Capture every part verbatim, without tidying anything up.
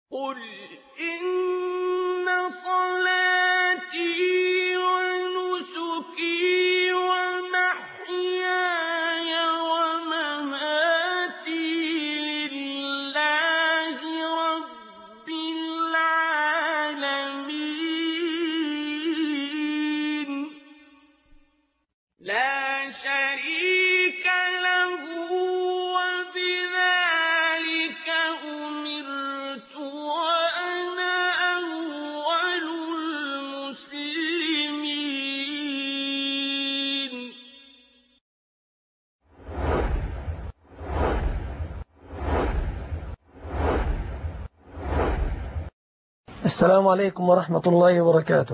قُلْ إِنَّ صَلَاتِي وَنُسُكِي وَمَحْيَايَ وَمَمَاتِي لِلَّهِ رَبِّ الْعَالَمِينَ لَا شَرِيكَ لَهُ وَبِذَٰلِكَ أُمِرْتُ وَأَنَا أَوَّلُ الْمُسْلِمِينَ السلام عليكم ورحمة الله وبركاته.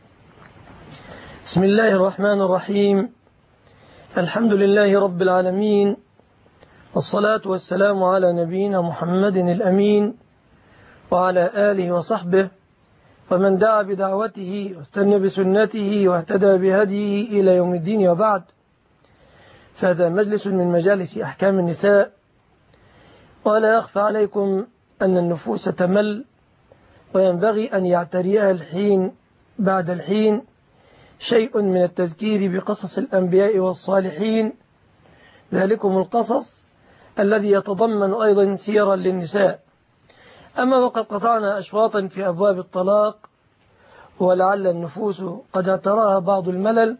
بسم الله الرحمن الرحيم. الحمد لله رب العالمين، والصلاة والسلام على نبينا محمد الأمين وعلى آله وصحبه ومن دعا بدعوته واستنى بسنته واهتدى بهديه إلى يوم الدين، وبعد، فهذا مجلس من مجالس أحكام النساء. ولا يخفى عليكم أن النفوس تمل، وينبغي أن يعتريها الحين بعد الحين شيء من التذكير بقصص الأنبياء والصالحين، ذلكم القصص الذي يتضمن أيضا سيرا للنساء. أما وقد قطعنا أشواطا في أبواب الطلاق، ولعل النفوس قد اعتراها بعض الملل،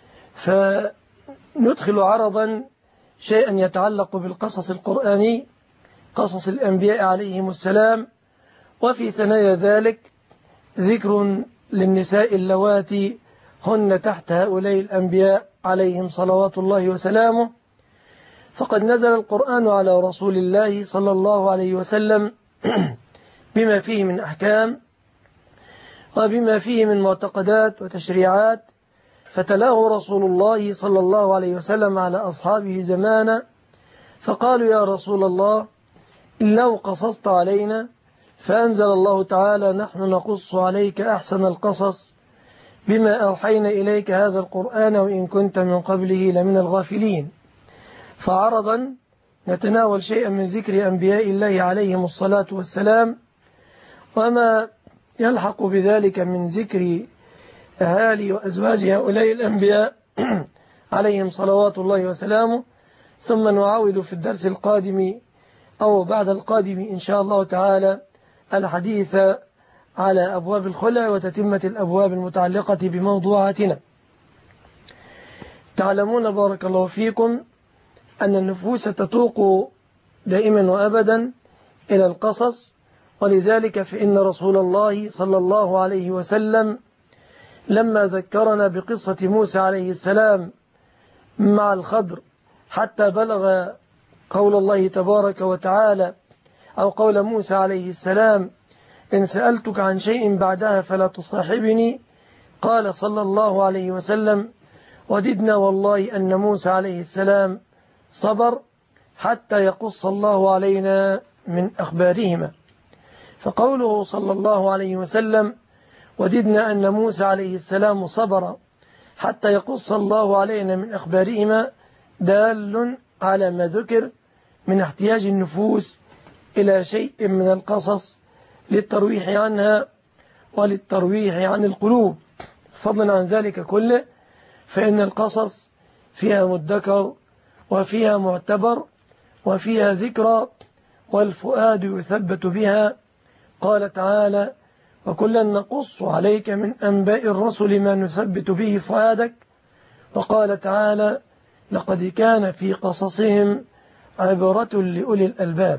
فندخل عرضا شيئا يتعلق بالقصص القرآني، قصص الأنبياء عليهم السلام، وفي ثنايا ذلك ذكر للنساء اللواتي هن تحت هؤلاء الأنبياء عليهم صلوات الله وسلامه. فقد نزل القرآن على رسول الله صلى الله عليه وسلم بما فيه من أحكام وبما فيه من معتقدات وتشريعات، فتلاه رسول الله صلى الله عليه وسلم على أصحابه زمانا، فقالوا: يا رسول الله، لو قصصت علينا، فأنزل الله تعالى: نحن نقص عليك أحسن القصص بما أوحينا إليك هذا القرآن وإن كنت من قبله لمن الغافلين. فعرضا نتناول شيئا من ذكر أنبياء الله عليهم الصلاة والسلام، وما يلحق بذلك من ذكر أهالي وأزواج هؤلاء الأنبياء عليهم صلوات الله وسلامه، ثم نعاود في الدرس القادم أو بعد القادم إن شاء الله تعالى الحديث على أبواب الخلع وتتمة الأبواب المتعلقة بموضوعاتنا. تعلمون بارك الله فيكم أن النفوس تتوق دائما وأبدا إلى القصص، ولذلك فإن رسول الله صلى الله عليه وسلم لما ذكرنا بقصة موسى عليه السلام مع الخضر حتى بلغ قول الله تبارك وتعالى أو قول موسى عليه السلام: إن سألتك عن شيء بعدها فلا تصاحبني، قال صلى الله عليه وسلم: وددنا والله أن موسى عليه السلام صبر حتى يقص الله علينا من أخبارهما. فقوله صلى الله عليه وسلم: وددنا أن موسى عليه السلام صبر حتى يقص الله علينا من أخبارهما، دال على ما ذكر من احتياج النفوس إلى شيء من القصص للترويح عنها وللترويح عن القلوب. فضلا عن ذلك كله، فإن القصص فيها مدكر وفيها معتبر وفيها ذكرى، والفؤاد يثبت بها. قال تعالى: وكلا نقص عليك من أنباء الرسل ما نثبت به فؤادك. وقال تعالى: لقد كان في قصصهم عبرة لأولي الألباب.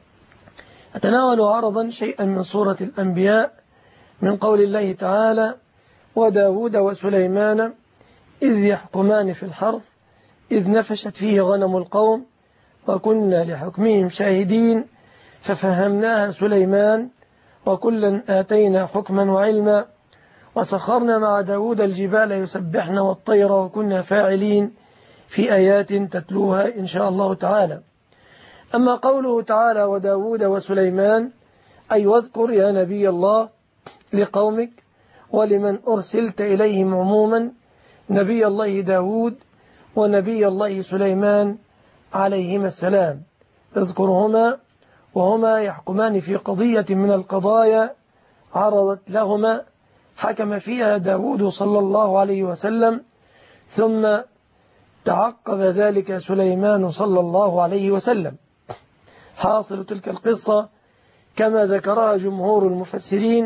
أتناول عرضا شيئا من سورة الأنبياء من قول الله تعالى: وداود وسليمان إذ يحكمان في الحرث إذ نفشت فيه غنم القوم وكنا لحكمهم شاهدين ففهمناها سليمان وكلا آتينا حكما وعلما وسخرنا مع داود الجبال يسبحن والطير وكنا فاعلين، في آيات تتلوها إن شاء الله تعالى. أما قوله تعالى: وداود وسليمان، أي واذكر يا نبي الله لقومك ولمن أرسلت إليهم عموما نبي الله داود ونبي الله سليمان عليهما السلام، اذكرهما وهما يحكمان في قضية من القضايا عرضت لهما، حكم فيها داود صلى الله عليه وسلم، ثم تعقب ذلك سليمان صلى الله عليه وسلم. حاصل تلك القصة كما ذكرها جمهور المفسرين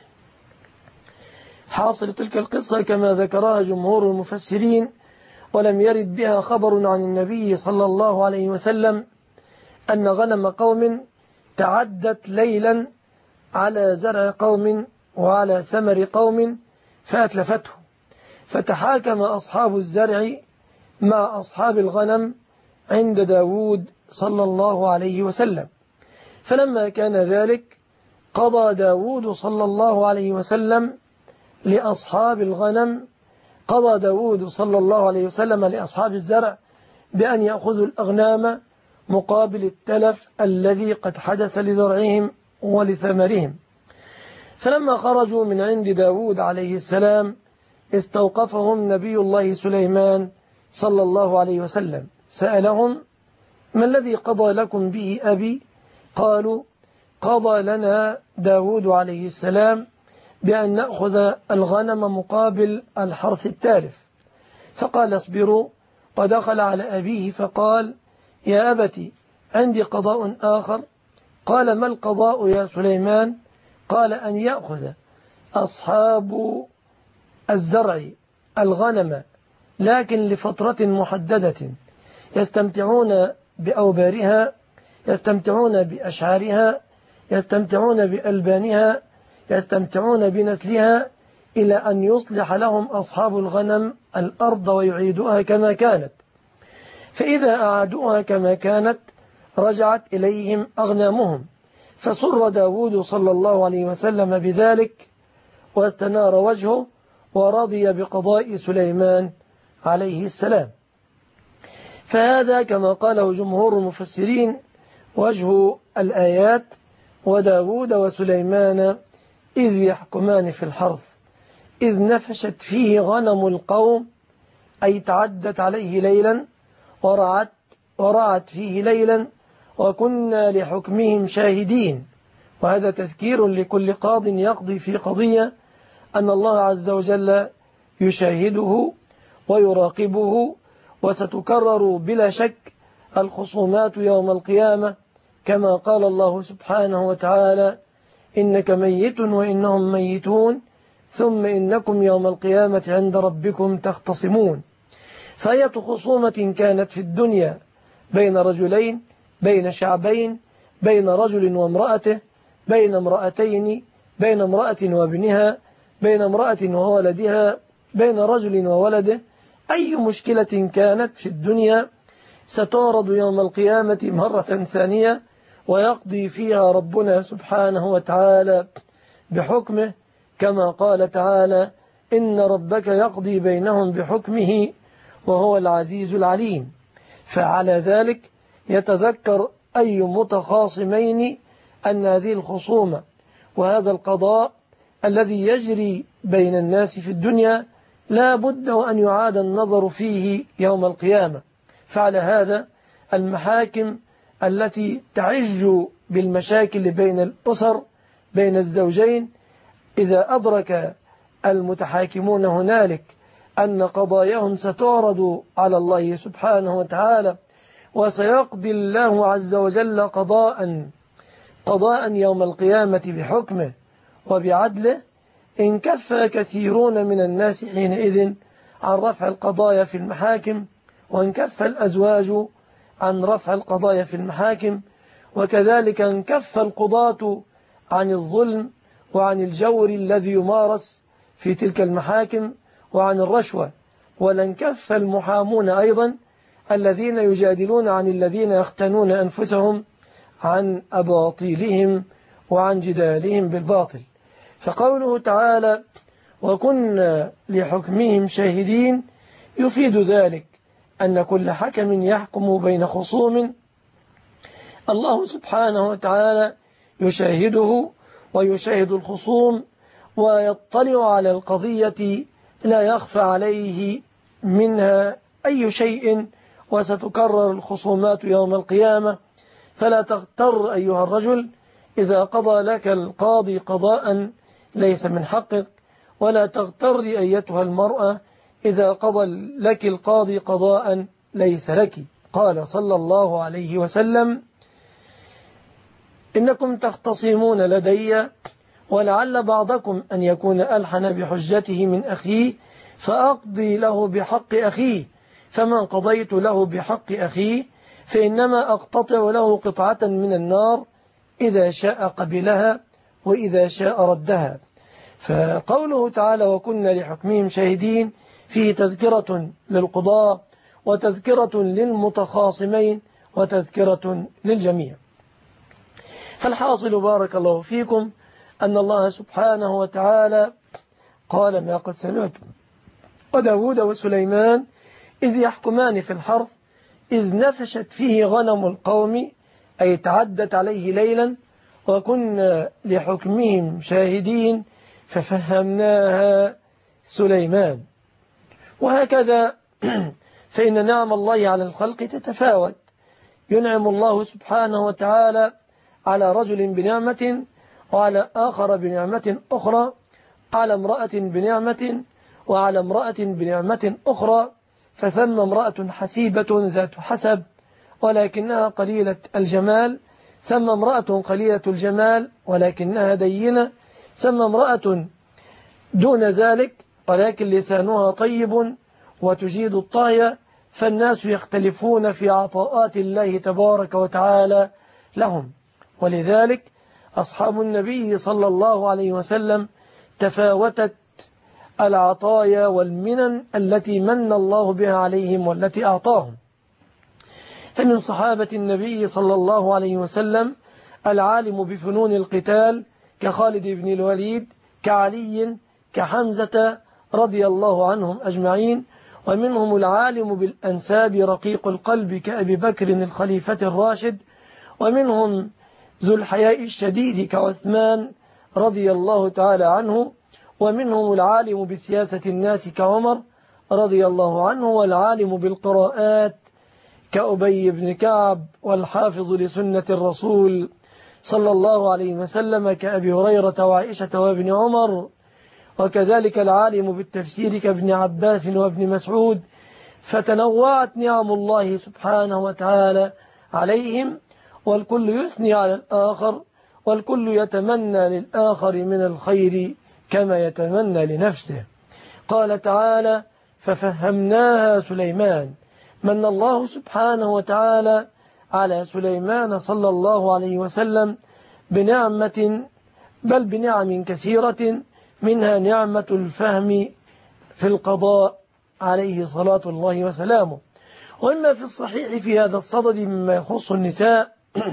حاصل تلك القصة كما ذكرها جمهور المفسرين ولم يرد بها خبر عن النبي صلى الله عليه وسلم أن غنم قوم تعدت ليلا على زرع قوم وعلى ثمر قوم فأتلفته، فتحاكم أصحاب الزرع مع أصحاب الغنم عند داود صلى الله عليه وسلم. فلما كان ذلك قضى داود صلى الله عليه وسلم لأصحاب الغنم قضى داود صلى الله عليه وسلم لأصحاب الزرع بأن يأخذوا الأغنام مقابل التلف الذي قد حدث لزرعهم ولثمرهم. فلما خرجوا من عند داود عليه السلام استوقفهم نبي الله سليمان صلى الله عليه وسلم، سألهم: ما الذي قضى لكم به أبي؟ قالوا: قضى لنا داود عليه السلام بأن نأخذ الغنم مقابل الحرث التالف. فقال: اصبروا. ودخل على أبيه فقال: يا أبتي عندي قضاء آخر. قال: ما القضاء يا سليمان؟ قال: أن يأخذ أصحاب الزرع الغنم لكن لفترة محددة، يستمتعون بأوبارها، يستمتعون بأشعارها، يستمتعون بألبانها، يستمتعون بنسلها، إلى أن يصلح لهم أصحاب الغنم الأرض ويعيدوها كما كانت. فإذا أعادوها كما كانت رجعت إليهم أغنامهم. فسر داود صلى الله عليه وسلم بذلك واستنار وجهه ورضي بقضاء سليمان عليه السلام. فهذا كما قاله جمهور المفسرين وجه الآيات: وداود وسليمان إذ يحكمان في الحرث إذ نفشت فيه غنم القوم، أي تعدت عليه ليلا ورعت, ورعت فيه ليلا وكنا لحكمهم شاهدين. وهذا تذكير لكل قاض يقضي في قضية أن الله عز وجل يشاهده ويراقبه، وستكرر بلا شك الخصومات يوم القيامة، كما قال الله سبحانه وتعالى: إنك ميت وإنهم ميتون ثم إنكم يوم القيامة عند ربكم تختصمون. فأية خصومة كانت في الدنيا بين رجلين، بين شعبين، بين رجل وامرأته، بين امرأتين، بين امرأة وابنها، بين امرأة وولدها، بين رجل وولده، أي مشكلة كانت في الدنيا ستعرض يوم القيامة مرة ثانية، ويقضي فيها ربنا سبحانه وتعالى بحكمه، كما قال تعالى: إن ربك يقضي بينهم بحكمه وهو العزيز العليم. فعلى ذلك يتذكر أي متخاصمين أن هذه الخصومة وهذا القضاء الذي يجري بين الناس في الدنيا لا بد أن يعاد النظر فيه يوم القيامة. فعلى هذا المحاكم التي تعج بالمشاكل بين الأسر بين الزوجين، إذا أدرك المتحاكمون هنالك أن قضاياهم ستعرض على الله سبحانه وتعالى وسيقضي الله عز وجل قضاء قضاء يوم القيامة بحكمه وبعدله، انكف كثيرون من الناس حينئذ عن رفع القضايا في المحاكم، وانكف الأزواج عن رفع القضايا في المحاكم، وكذلك انكف القضاة عن الظلم وعن الجور الذي يمارس في تلك المحاكم وعن الرشوة، ولانكف المحامون أيضا الذين يجادلون عن الذين يختنون أنفسهم عن أباطيلهم وعن جدالهم بالباطل. فقوله تعالى: وكنا لحكمهم شاهدين، يفيد ذلك أن كل حكم يحكم بين خصوم الله سبحانه وتعالى يشاهده ويشاهد الخصوم ويطلع على القضية لا يخفى عليه منها أي شيء، وستكرر الخصومات يوم القيامة. فلا تغتر أيها الرجل إذا قضى لك القاضي قضاء ليس من حقك، ولا تغتر أيتها المرأة إذا قضى لك القاضي قضاء ليس لك. قال صلى الله عليه وسلم: إنكم تختصمون لدي، ولعل بعضكم أن يكون ألحن بحجته من أخيه، فأقضي له بحق أخيه، فمن قضيت له بحق أخيه فإنما أقتطع له قطعة من النار، إذا شاء قبلها وإذا شاء ردها. فقوله تعالى: وكنا لحكمهم شاهدين، فيه تذكرة للقضاء وتذكرة للمتخاصمين وتذكرة للجميع. فالحاصل بارك الله فيكم أن الله سبحانه وتعالى قال: ما قد سمعتم وداود وسليمان إذ يحكمان في الحرث إذ نفشت فيه غنم القوم، أي تعدت عليه ليلا، وكنا لحكمهم شاهدين ففهمناها سليمان. وهكذا فإن نعم الله على الخلق تتفاوت، ينعم الله سبحانه وتعالى على رجل بنعمة، وعلى آخر بنعمة أخرى، على امرأة بنعمة وعلى امرأة بنعمة أخرى. فثم امرأة حسيبة ذات حسب ولكنها قليلة الجمال، ثم امرأة قليلة الجمال ولكنها دينة، ثم امرأة دون ذلك ولكن لسانها طيب وتجيد الطهي. فالناس يختلفون في عطاءات الله تبارك وتعالى لهم. ولذلك أصحاب النبي صلى الله عليه وسلم تفاوتت العطايا والمنن التي من الله بها عليهم والتي أعطاهم. فمن صحابة النبي صلى الله عليه وسلم العالم بفنون القتال كخالد بن الوليد، كعلي، كحمزة رضي الله عنهم أجمعين. ومنهم العالم بالأنساب رقيق القلب كأبي بكر الخليفة الراشد. ومنهم ذو الحياء الشديد كعثمان رضي الله تعالى عنه. ومنهم العالم بسياسة الناس كعمر رضي الله عنه. والعالم بالقراءات كأبي بن كعب، والحافظ لسنة الرسول صلى الله عليه وسلم كأبي هريرة وعائشة وابن عمر. وكذلك العالم بالتفسير كابن عباس وابن مسعود. فتنوعت نعم الله سبحانه وتعالى عليهم، والكل يثني على الآخر، والكل يتمنى للآخر من الخير كما يتمنى لنفسه. قال تعالى: ففهمناها سليمان. من الله سبحانه وتعالى على سليمان صلى الله عليه وسلم بنعمة، بل بنعم كثيرة، منها نعمة الفهم في القضاء عليه صلاة الله وسلامه. وإما في الصحيح في هذا الصدد مما يخص النساء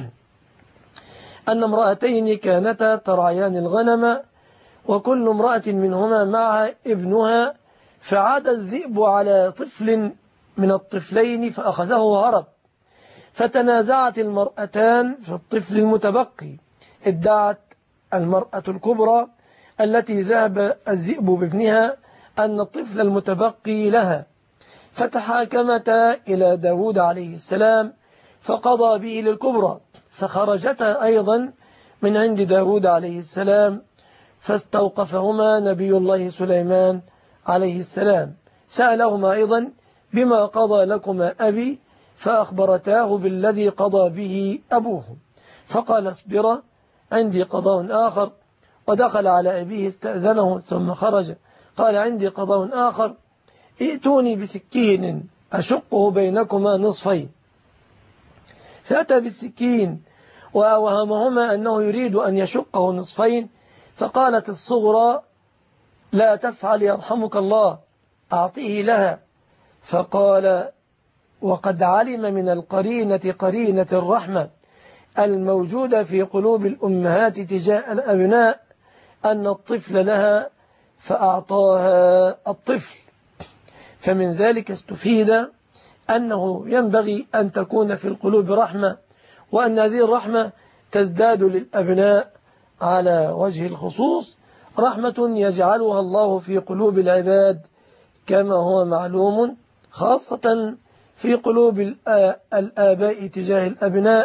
أن امرأتين كانتا ترعيان الغنم، وكل امرأة منهما معها ابنها، فعاد الذئب على طفل من الطفلين فأخذه وهرب. فتنازعت المرأتان في الطفل المتبقي. ادعت المرأة الكبرى التي ذهب الذئب بابنها أن الطفل المتبقي لها، فتحاكمتا إلى داود عليه السلام فقضى به للكبرى، فخرجتا أيضا من عند داود عليه السلام، فاستوقفهما نبي الله سليمان عليه السلام. سألهما أيضا: بما قضى لكما أبي؟ فأخبرتاه بالذي قضى به أبوه. فقال: اصبرا عندي قضاء آخر. ودخل على أبيه استأذنه ثم خرج. قال: عندي قضاء آخر، ائتوني بسكين أشقه بينكما نصفين. فأتى بالسكين وأوهمهما أنه يريد أن يشقه نصفين. فقالت الصغرى: لا تفعل يرحمك الله، أعطيه لها. فقال: وقد علم من القرينة قرينة الرحمة الموجودة في قلوب الأمهات تجاه الأبناء أن الطفل لها، فأعطاها الطفل. فمن ذلك استفيد أنه ينبغي أن تكون في القلوب رحمة، وأن هذه الرحمة تزداد للأبناء على وجه الخصوص، رحمة يجعلها الله في قلوب العباد كما هو معلوم، خاصة في قلوب الآباء تجاه الأبناء،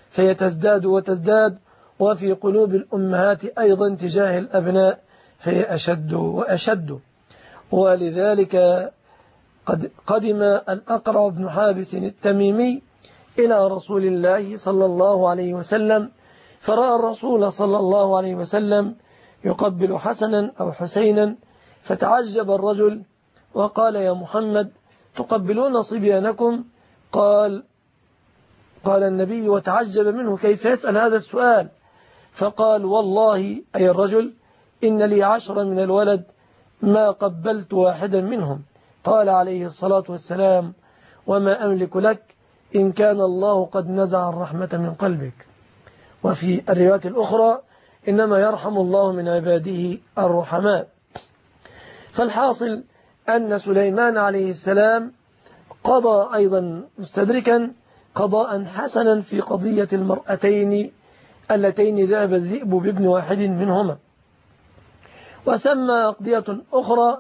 فهي تزداد وتزداد، وفي قلوب الأمهات أيضا تجاه الأبناء فهي أشد وأشد. ولذلك قد قدم الأقرع بن حابس التميمي إلى رسول الله صلى الله عليه وسلم، فرأى الرسول صلى الله عليه وسلم يقبل حسنا أو حسينا، فتعجب الرجل وقال: يا محمد، تقبلون صبيانكم؟ قال قال النبي وتعجب منه كيف يسأل هذا السؤال، فقال: والله أي الرجل إن لي عشرة من الولد ما قبلت واحدا منهم. قال عليه الصلاة والسلام: وما أملك لك إن كان الله قد نزع الرحمة من قلبك. وفي الروايات الأخرى: إنما يرحم الله من عباده الرحماء. فالحاصل أن سليمان عليه السلام قضى أيضا مستدركا قضاء حسنا في قضية المرأتين اللتين ذهب الذئب بابن واحد منهما. وسمى أقضية أخرى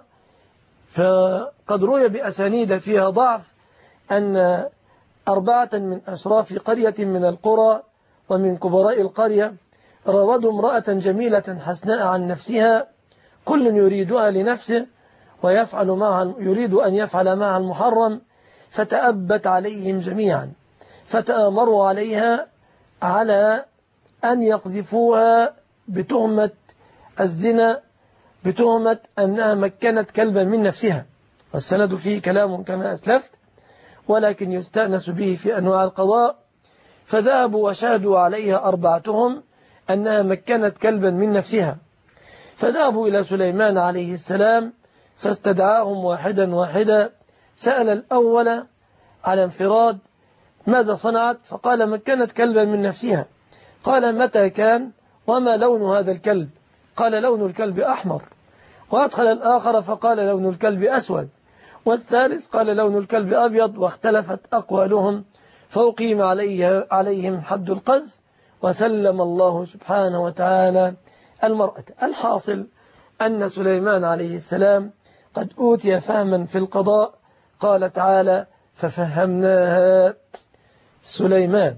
فقد روي بأسانيد فيها ضعف أن أربعة من أشراف قرية من القرى ومن كبراء القرية راودوا امرأة جميلة حسناء عن نفسها، كل يريدها لنفسه ويفعل معها يريد أن يفعل معها المحرم، فتأبت عليهم جميعا، فتآمروا عليها على أن يقذفوها بتهمة الزنا، بتهمة أنها مكنت كلبا من نفسها. والسند فيه كلام كما أسلفت، ولكن يستأنس به في أنواع القضاء. فذهبوا وشهدوا عليها أربعتهم أنها مكنت كلبا من نفسها، فذهبوا إلى سليمان عليه السلام فاستدعاهم واحدا واحدا. سأل الأول على انفراد: ماذا صنعت؟ فقال: مكنت كلبا من نفسها. قال: متى كان؟ وما لون هذا الكلب؟ قال: لون الكلب أحمر. وأدخل الآخر فقال: لون الكلب أسود. والثالث قال: لون الكلب أبيض. واختلفت أقوالهم، فأقيم عليه عليهم حد القذف، وسلم الله سبحانه وتعالى المرأة. الحاصل أن سليمان عليه السلام قد أوتي فهما في القضاء. قال تعالى: ففهمناها سليمان.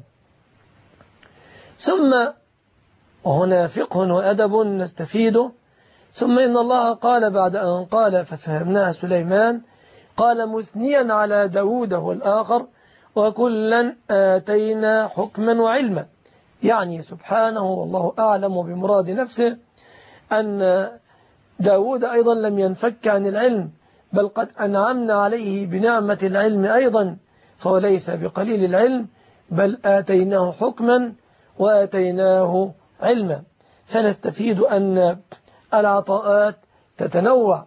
ثم وهنا فقه وأدب نستفيده. ثم إن الله قال بعد أن قال ففهمناها سليمان، قال مثنيا على داود والآخر: وكلا آتينا حكما وعلما. يعني سبحانه والله أعلم بمراد نفسه أن داود أيضا لم ينفك عن العلم، بل قد أنعمنا عليه بنعمة العلم أيضا، فهو ليس بقليل العلم، بل آتيناه حكما وآتيناه علما. فنستفيد أن العطاءات تتنوع.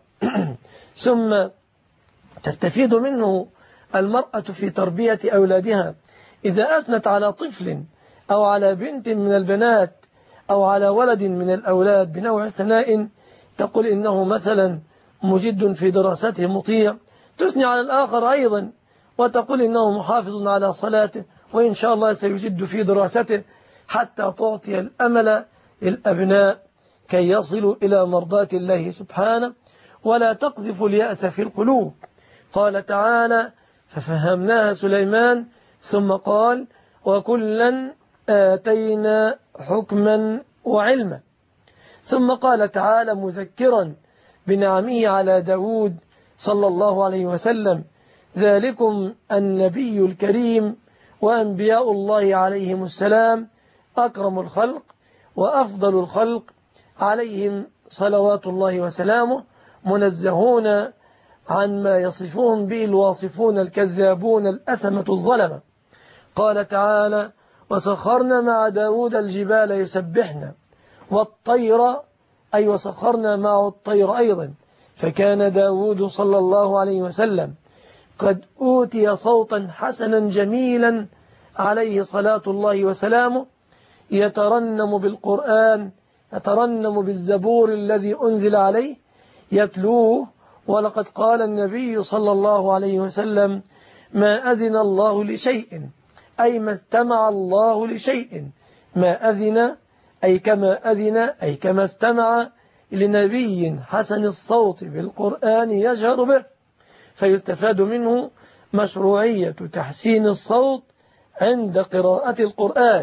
ثم تستفيد منه المرأة في تربية أولادها. إذا أثنت على طفل أو على بنت من البنات أو على ولد من الأولاد بنوع ثناء، تقول إنه مثلا مجد في دراسته مطيع، تثني على الآخر أيضا وتقول إنه محافظ على صلاته وإن شاء الله سيجد في دراسته، حتى تعطي الأمل للأبناء كي يصلوا إلى مرضاة الله سبحانه، ولا تقذف اليأس في القلوب. قال تعالى: ففهمناها سليمان، ثم قال: وكلا آتينا حكما وعلما. ثم قال تعالى مذكرا بنعمه على داود صلى الله عليه وسلم: ذلكم النبي الكريم وأنبياء الله عليهم السلام أكرم الخلق وأفضل الخلق عليهم صلوات الله وسلامه، منزهون عن ما يصفون به الواصفون الكذابون الأثمة الظلمة. قال تعالى: وسخرنا مع داود الجبال يسبحنا والطير، أي وسخرنا معه الطير أيضا. فكان داود صلى الله عليه وسلم قد أوتي صوتا حسنا جميلا عليه صلاة الله وسلامه، يترنم بالقرآن، يترنم بالزبور الذي أنزل عليه، يتلوه. ولقد قال النبي صلى الله عليه وسلم: ما أذن الله لشيء، أي ما استمع الله لشيء. ما أذن أي كما أذن أي كما استمع لنبي حسن الصوت بالقرآن يجهر به. فيستفاد منه مشروعية تحسين الصوت عند قراءة القرآن،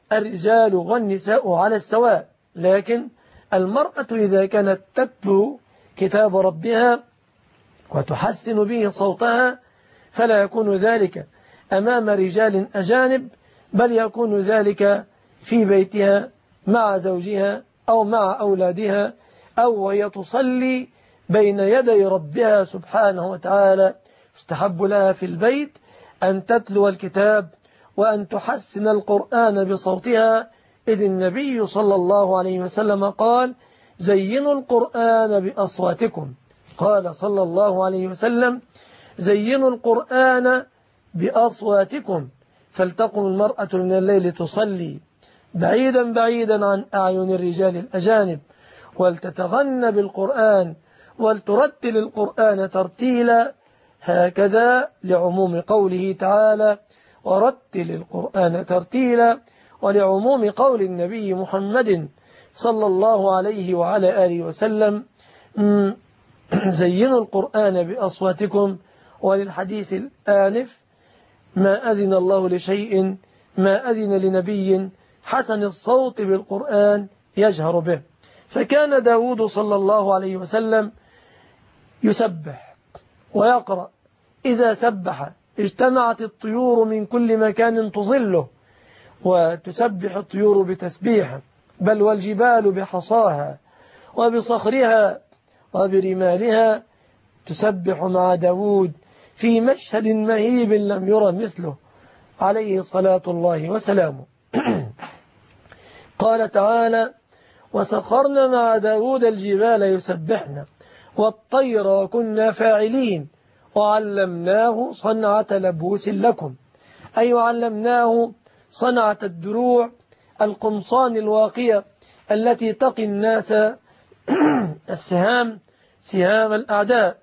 الرجال والنساء على السواء، لكن المرأة إذا كانت تتلو كتاب ربها وتحسن به صوتها فلا يكون ذلك أمام رجال أجانب، بل يكون ذلك في بيتها مع زوجها أو مع أولادها، أو وهي تصلي بين يدي ربها سبحانه وتعالى. يستحب لها في البيت أن تتلو الكتاب وأن تحسن القرآن بصوتها، إذ النبي صلى الله عليه وسلم قال: زينوا القرآن بأصواتكم. قال صلى الله عليه وسلم: زينوا القرآن بأصواتكم، فلتقم المرأة من الليل تصلي بعيدا بعيدا عن أعين الرجال الأجانب، ولتتغنى بالقرآن ولترتل القرآن ترتيلا، هكذا لعموم قوله تعالى: ورتل القرآن ترتيلا، ولعموم قول النبي محمد صلى الله عليه وعلى آله وسلم: زينوا القرآن بأصواتكم. وللحديث الآنف: ما أذن الله لشيء ما أذن لنبي حسن الصوت بالقرآن يجهر به. فكان داود صلى الله عليه وسلم يسبح ويقرأ، إذا سبح اجتمعت الطيور من كل مكان تظله، وتسبح الطيور بتسبيحه، بل والجبال بحصاها وبصخرها وبرمالها تسبح مع داود في مشهد مهيب لم يرى مثله عليه صلاة الله وسلامه. قال تعالى: وسخرنا مع داود الجبال يسبحنا والطير وكنا فاعلين وعلمناه صنعة لبوس لكم، أي علمناه صنعة الدروع القمصان الواقية التي تقي الناس السهام سهام الأعداء.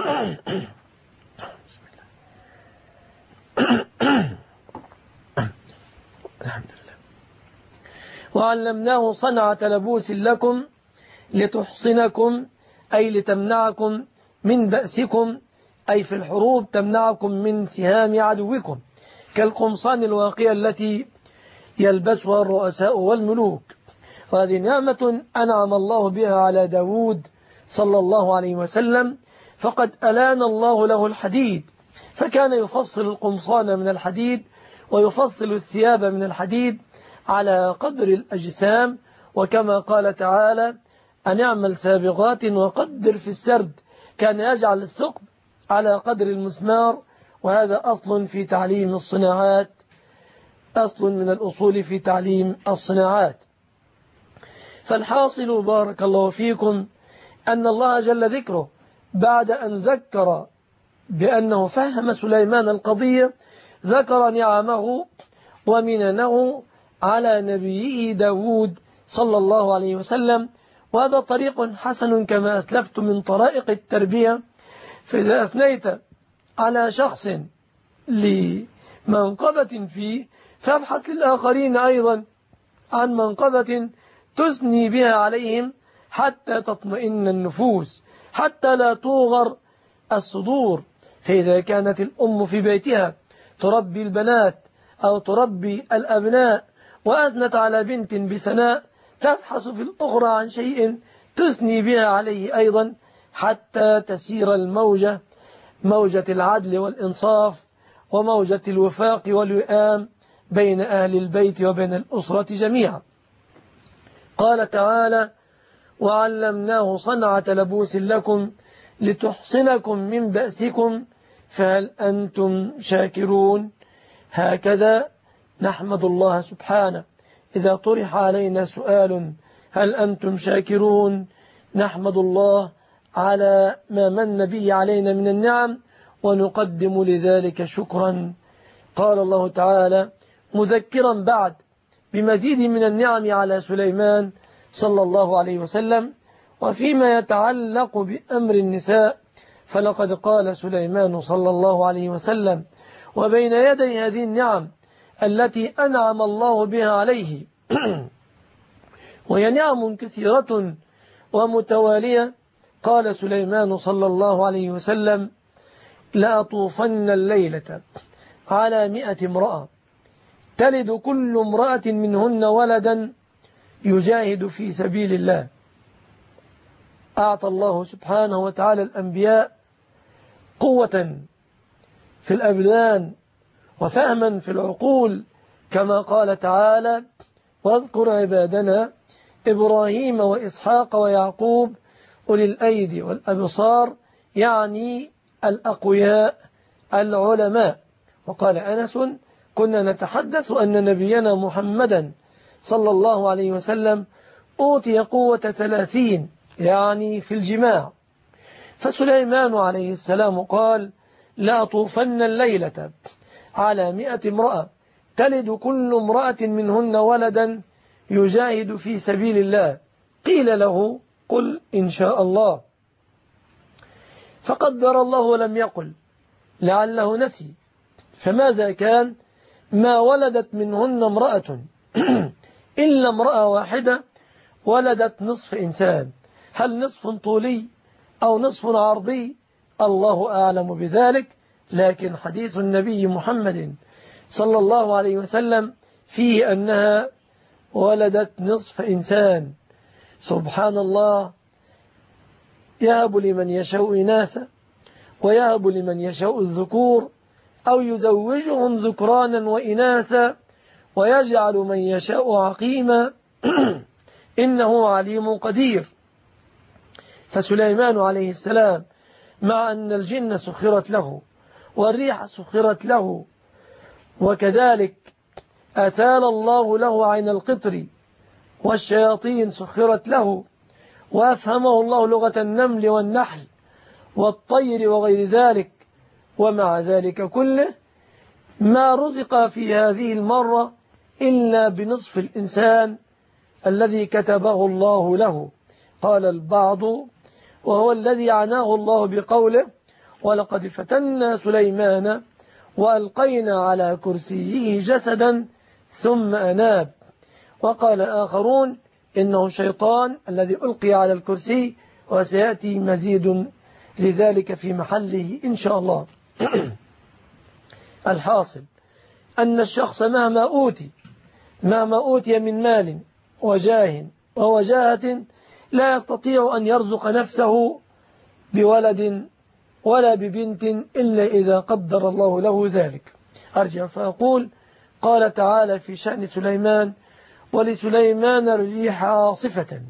الحمد لله. وعلمناه صنعة لبوس لكم لتحصنكم، أي لتمنعكم من بأسكم، أي في الحروب تمنعكم من سهام عدوكم، كالقمصان الواقية التي يلبسها الرؤساء والملوك. وهذه نعمة أنعم الله بها على داود صلى الله عليه وسلم، فقد ألان الله له الحديد، فكان يفصل القمصان من الحديد ويفصل الثياب من الحديد على قدر الأجسام، وكما قال تعالى: أن اعمل سابغات وقدر في السرد، كان يجعل الثقب على قدر المسمار، وهذا أصل في تعليم الصناعات، أصل من الأصول في تعليم الصناعات. فالحاصل بارك الله فيكم أن الله جل ذكره بعد أن ذكر بأنه فهم سليمان القضية ذكر نعمه ومننه على نبيه داود صلى الله عليه وسلم. وهذا طريق حسن كما أسلفت من طرائق التربية، فإذا أثنيت على شخص لمنقبة فيه فابحث للآخرين أيضا عن منقبة تثني بها عليهم حتى تطمئن النفوس، حتى لا توغر الصدور. فإذا كانت الأم في بيتها تربي البنات أو تربي الأبناء وأثنت على بنت بسناء، تبحث في الأخرى عن شيء تثني بها عليه أيضا حتى تسير الموجة، موجة العدل والإنصاف وموجة الوفاق والوئام بين أهل البيت وبين الأسرة جميعا. قال تعالى: وعلمناه صنعة لبوس لكم لتحصنكم من بأسكم فهل أنتم شاكرون. هكذا نحمد الله سبحانه إذا طرح علينا سؤال: هل أنتم شاكرون؟ نحمد الله على ما من به علينا من النعم ونقدم لذلك شكرا. قال الله تعالى مذكرا بعد بمزيد من النعم على سليمان صلى الله عليه وسلم، وفيما يتعلق بأمر النساء فلقد قال سليمان صلى الله عليه وسلم وبين يدي هذه النعم التي أنعم الله بها عليه وهي نعم كثيرة ومتوالية، قال سليمان صلى الله عليه وسلم: لأطوفن الليلة على مئة امرأة تلد كل امرأة منهن ولدا يجاهد في سبيل الله. أعطى الله سبحانه وتعالى الأنبياء قوة في الأبدان وفهما في العقول، كما قال تعالى: واذكر عبادنا إبراهيم وإسحاق ويعقوب أولي الأيدي والأبصار، يعني الأقوياء العلماء. وقال أنس: كنا نتحدث أن نبينا محمدا صلى الله عليه وسلم أوتي قوة ثلاثين، يعني في الجماع. فسليمان عليه السلام قال: لأطوفن الليلة على مئة امرأة تلد كل امرأة منهن ولدا يجاهد في سبيل الله. قيل له: قل إن شاء الله. فقدر الله ولم يقل، لعله نسي. فماذا كان؟ ما ولدت منهن امرأة إلا امرأة واحدة ولدت نصف إنسان. هل نصف طولي أو نصف عرضي؟ الله أعلم بذلك، لكن حديث النبي محمد صلى الله عليه وسلم فيه أنها ولدت نصف إنسان. سبحان الله، يهب لمن يشاء إناثا ويهب لمن يشاء الذكور أو يزوجهم ذكرانا وإناثا ويجعل من يشاء عقيما إنه عليم قدير. فسليمان عليه السلام مع أن الجن سخرت له والريح سخرت له، وكذلك أسال الله له عين القطر والشياطين سخرت له، وأفهمه الله لغة النمل والنحل والطير وغير ذلك، ومع ذلك كله ما رزق في هذه المرة إلا بنصف الإنسان الذي كتبه الله له. قال البعض، وهو الذي عناه الله بقوله: ولقد فتنا سليمان وألقينا على كرسيه جسدا ثم أناب. وقال آخرون: إنه شيطان الذي ألقي على الكرسي، وسيأتي مزيد لذلك في محله إن شاء الله. الحاصل أن الشخص مهما أوتي مهما أوتي من مال وجاه ووجاهة لا يستطيع أن يرزق نفسه بولد ولا ببنت إلا إذا قدر الله له ذلك. أرجع فأقول: قال تعالى في شأن سليمان: ولسليمان الريح عاصفة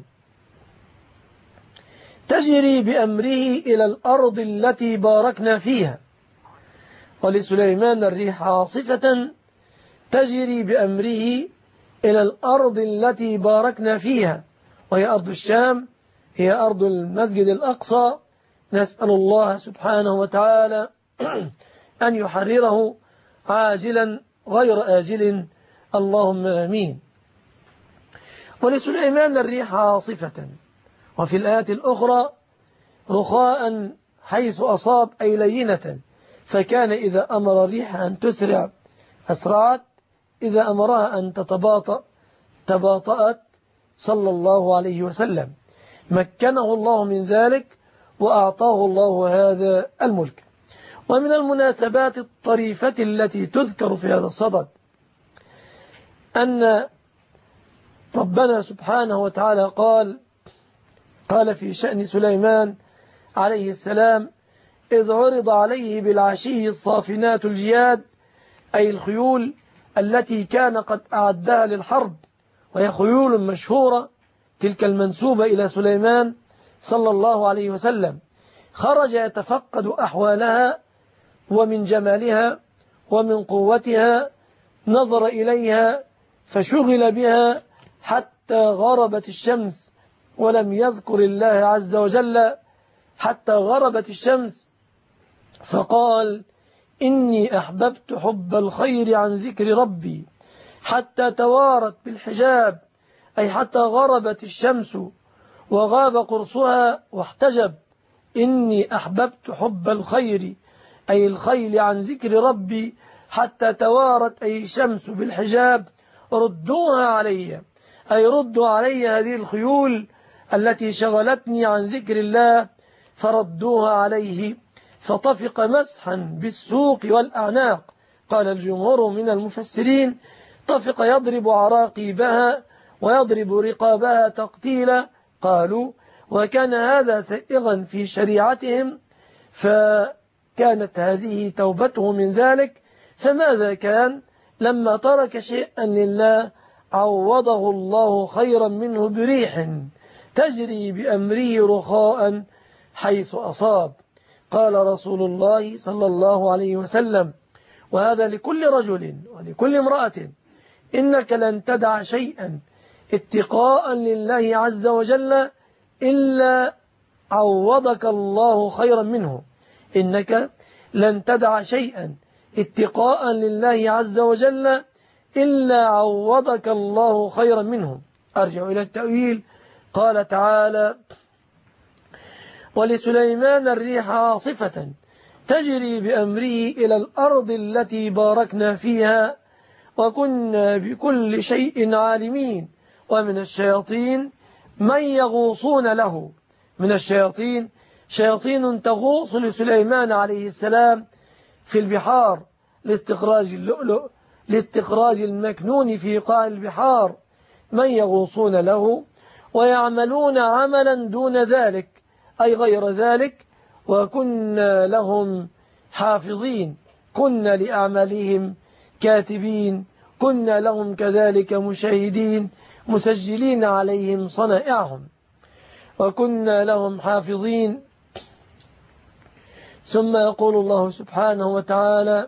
تجري بأمره إلى الأرض التي باركنا فيها. ولسليمان الريح عاصفة تجري بأمره إلى الأرض التي باركنا فيها، وهي أرض الشام، هي أرض المسجد الأقصى. نسأل الله سبحانه وتعالى أن يحرره عاجلا غير آجل، اللهم آمين. ولسليمان الريح عاصفة، وفي الآية الأخرى رخاء حيث أصاب أي لينة، فكان إذا أمر الريح أن تسرع أسرعت، إذا أمرها أن تتباطأ تباطأت، صلى الله عليه وسلم. مكنه الله من ذلك وأعطاه الله هذا الملك. ومن المناسبات الطريفة التي تذكر في هذا الصدد أن ربنا سبحانه وتعالى قال قال في شأن سليمان عليه السلام: إذ عرض عليه بالعشي الصافنات الجياد، أي الخيول التي كان قد أعدها للحرب، وهي خيول مشهورة تلك المنسوبة إلى سليمان صلى الله عليه وسلم. خرج يتفقد أحوالها، ومن جمالها ومن قوتها نظر إليها فشغل بها حتى غربت الشمس، ولم يذكر الله عز وجل حتى غربت الشمس، فقال: إني أحببت حب الخير عن ذكر ربي حتى توارت بالحجاب، أي حتى غربت الشمس وغاب قرصها واحتجب. إني أحببت حب الخير أي الخيل عن ذكر ربي حتى توارت أي الشمس بالحجاب، ردوها علي، أي ردوا علي هذه الخيول التي شغلتني عن ذكر الله، فردوها عليه، فطفق مسحا بالسوق والأعناق. قال الجمهور من المفسرين: طفق يضرب عراقيبها ويضرب رقابها تقتيلا. قالوا: وكان هذا سائغا في شريعتهم، فكانت هذه توبته من ذلك. فماذا كان لما ترك شيئا لله؟ عوضه الله خيرا منه بريح تجري بأمره رخاء حيث أصاب. قال رسول الله صلى الله عليه وسلم، وهذا لكل رجل ولكل امرأة: إنك لن تدع شيئا اتقاء لله عز وجل إلا عوضك الله خيرا منه. إنك لن تدع شيئا اتقاء لله عز وجل إلا عوضك الله خيرا منه. أرجع إلى التأويل. قال تعالى: ولسليمان الريح عاصفة تجري بأمره إلى الأرض التي باركنا فيها وكنا بكل شيء عالمين. ومن الشياطين من يغوصون له. من الشياطين شياطين تغوص لسليمان عليه السلام في البحار لاستخراج اللؤلؤ، لاستخراج المكنون في قاع البحار. من يغوصون له ويعملون عملا دون ذلك أي غير ذلك، وكنا لهم حافظين. كنا لأعمالهم كاتبين، كنا لهم كذلك مشاهدين مسجلين عليهم صنائعهم، وكنا لهم حافظين. ثم يقول الله سبحانه وتعالى: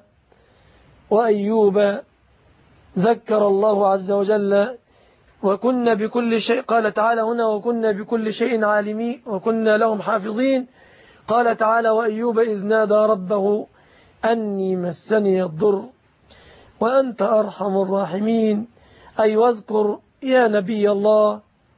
وأيوب ذكر الله عز وجل وكنا بكل شيء. قال تعالى هنا: وكنا بكل شيء عالمين وكنا لهم حافظين. قال تعالى: وأيوب إذ نادى ربه أني مسني الضر وأنت أرحم الراحمين. أي واذكر يا نبي الله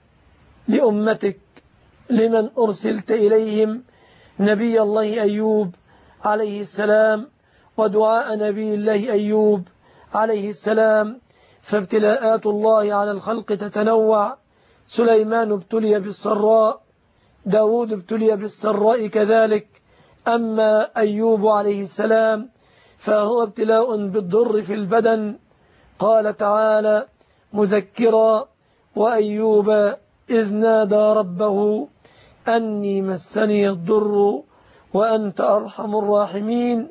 لأمتك لمن أرسلت إليهم نبي الله أيوب عليه السلام ودعاء نبي الله أيوب عليه السلام. فابتلاءات الله على الخلق تتنوع. سليمان ابتلي بالسراء، داود ابتلي بالسراء كذلك. أما أيوب عليه السلام فهو ابتلاء بالضر في البدن. قال تعالى مذكرا: وأيوب إذ نادى ربه أني مسني الضر وأنت أرحم الراحمين.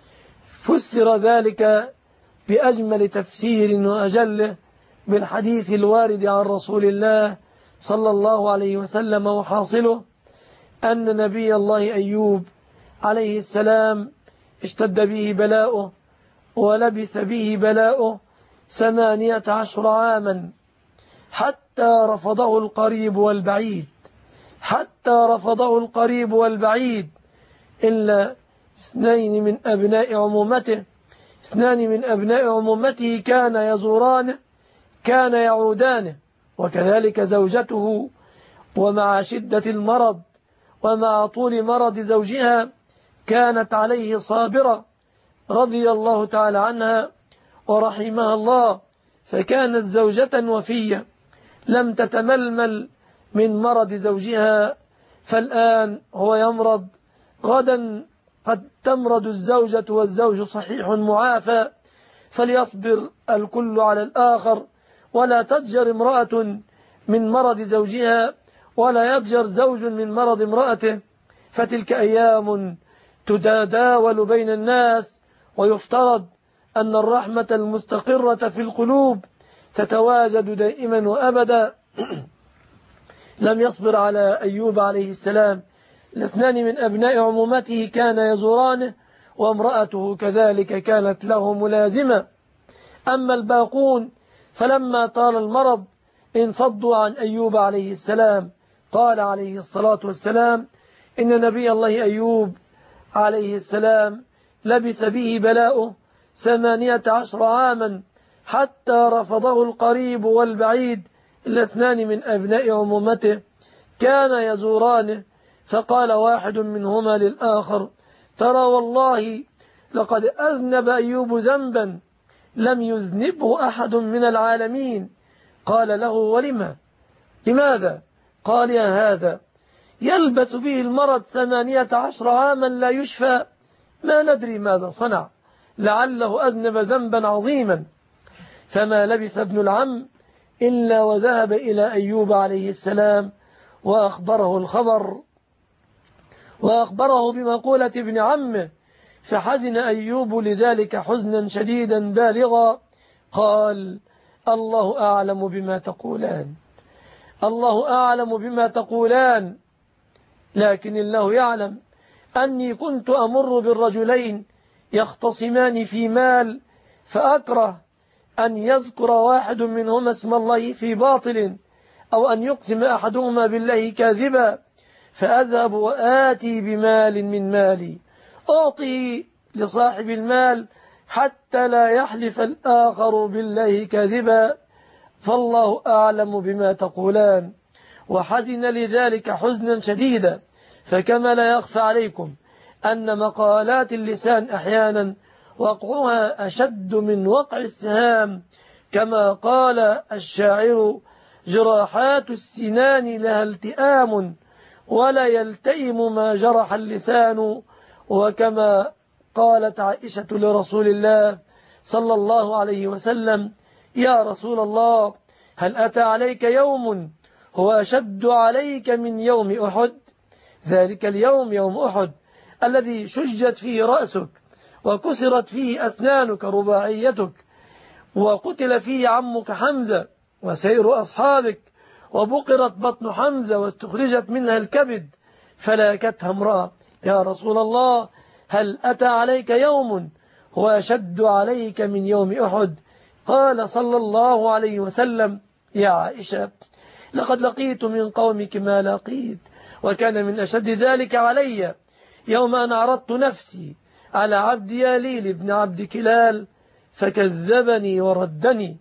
فسر ذلك بأجمل تفسير وأجله بالحديث الوارد عن رسول الله صلى الله عليه وسلم، وحاصله أن نبي الله أيوب عليه السلام اشتد به بلاؤه ولبث به بلاؤه ثمانية عشر عاما حتى رفضه القريب والبعيد، حتى رفضه القريب والبعيد إلا اثنين من أبناء عمومته. اثنان من أبناء عمومته كان يزورانه، كان يعودانه، وكذلك زوجته. ومع شدة المرض ومع طول مرض زوجها كانت عليه صابرة رضي الله تعالى عنها ورحمها الله، فكانت زوجة وفية لم تتململ من مرض زوجها. فالآن هو يمرض، غدا قد تمرض الزوجة والزوج صحيح معافى، فليصبر الكل على الآخر، ولا تضجر امرأة من مرض زوجها ولا يضجر زوج من مرض امرأته، فتلك أيام تتداول بين الناس. ويفترض أن الرحمة المستقرة في القلوب تتواجد دائما وأبدا. لم يصبر على أيوب عليه السلام. الاثنان من أبناء عمومته كان يزورانه، وامرأته كذلك كانت له ملازمة. أما الباقون فلما طال المرض انفضوا عن أيوب عليه السلام. قال عليه الصلاة والسلام إن نبي الله أيوب عليه السلام لبث به بلاؤه ثمانية عشر عاما حتى رفضه القريب والبعيد. الاثنان من أبناء عمومته كان يزورانه، فقال واحد منهما للآخر: ترى والله لقد أذنب أيوب ذنبا لم يذنبه أحد من العالمين. قال له: ولما؟ لماذا؟ قال: يا هذا يلبس به المرض ثمانية عشر عاما لا يشفى، ما ندري ماذا صنع، لعله أذنب ذنبا عظيما. فما لبث ابن العم إلا وذهب إلى أيوب عليه السلام وأخبره الخبر وأخبره بمقولة ابن عمه، فحزن أيوب لذلك حزنا شديدا بالغا. قال: الله أعلم بما تقولان، الله أعلم بما تقولان، لكن الله يعلم أني كنت أمر بالرجلين يختصمان في مال، فأكره أن يذكر واحد منهما اسم الله في باطل، أو أن يقسم أحدهما بالله كاذبا، فأذهب وآتي بمال من مالي أعطي لصاحب المال حتى لا يحلف الآخر بالله كاذبا، فالله أعلم بما تقولان. وحزن لذلك حزنا شديدا. فكما لا يخفى عليكم أن مقالات اللسان أحيانا وقعها أشد من وقع السهام، كما قال الشاعر: جراحات السنان لها التئام ولا يلتئم ما جرح اللسان. وكما قالت عائشة لرسول الله صلى الله عليه وسلم: يا رسول الله، هل أتى عليك يوم هو أشد عليك من يوم أحد؟ ذلك اليوم يوم أحد الذي شجت فيه رأسك وكسرت فيه أسنانك رباعيتك، وقتل فيه عمك حمزة وسير أصحابك، وبقرت بطن حمزة واستخرجت منها الكبد فلاكتها امرأة. يا رسول الله، هل أتى عليك يوم هو أشد عليك من يوم أحد؟ قال صلى الله عليه وسلم: يا عائشة، لقد لقيت من قومك ما لقيت، وكان من أشد ذلك علي يوم أن عرضت نفسي على عبد ياليل بن عبد كلال فكذبني وردني.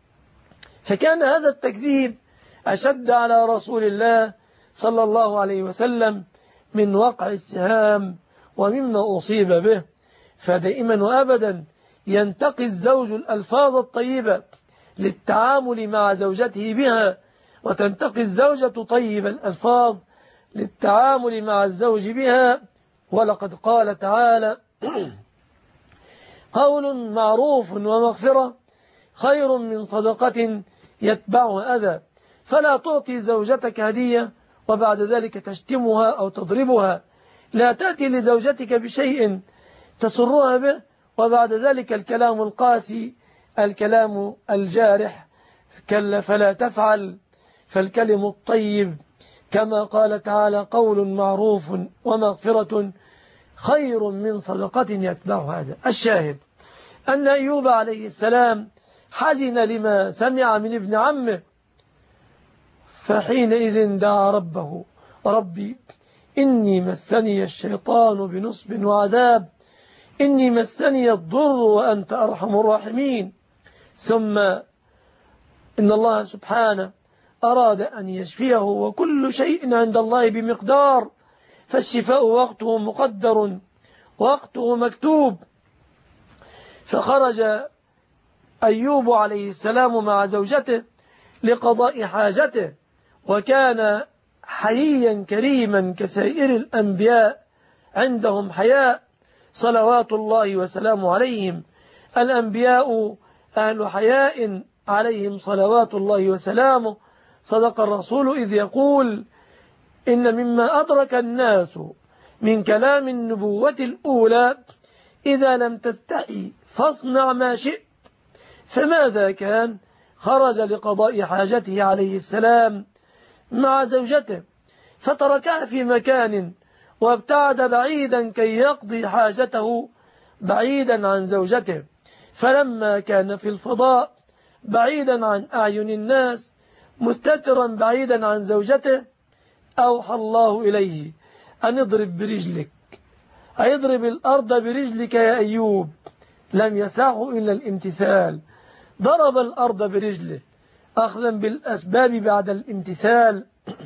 فكان هذا التكذيب أشد على رسول الله صلى الله عليه وسلم من وقع السهام ومما أصيب به. فدائما وأبدا ينتقي الزوج الألفاظ الطيبة للتعامل مع زوجته بها، وتنتقي الزوجة طيب الألفاظ للتعامل مع الزوج بها. ولقد قال تعالى: قول معروف ومغفرة خير من صدقة يتبعها أذى. فلا تعطي زوجتك هدية وبعد ذلك تشتمها أو تضربها. لا تأتي لزوجتك بشيء تسرها به وبعد ذلك الكلام القاسي، الكلام الجارح، فلا تفعل. فالكلم الطيب كما قال تعالى: قول معروف ومغفرة خير من صدقة يتبعها أذى. الشاهد أن أيوب عليه السلام حزن لما سمع من ابن عمه، فحينئذ دعا ربه: ربي إني مسني الشيطان بنصب وعذاب، إني مسني الضر وأنت أرحم الراحمين. ثم إن الله سبحانه أراد أن يشفيه، وكل شيء عند الله بمقدار، فالشفاء وقته مقدر وقته مكتوب. فخرج أيوب عليه السلام مع زوجته لقضاء حاجته، وكان حييا كريما كسائر الأنبياء، عندهم حياء صلوات الله وسلامه عليهم. الأنبياء أهل حياء عليهم صلوات الله وسلامه. صدق الرسول إذ يقول: إن مما أدرك الناس من كلام النبوة الأولى إذا لم تستحي فاصنع ما شئت. فماذا كان؟ خرج لقضاء حاجته عليه السلام مع زوجته، فتركها في مكان وابتعد بعيدا كي يقضي حاجته بعيدا عن زوجته. فلما كان في الفضاء بعيدا عن أعين الناس مستترا بعيدا عن زوجته، أوحى الله إليه أن اضرب برجلك، أيضرب الأرض برجلك يا أيوب. لم يسعه إلا الامتثال، ضرب الأرض برجله أخذا بالأسباب بعد الامتثال.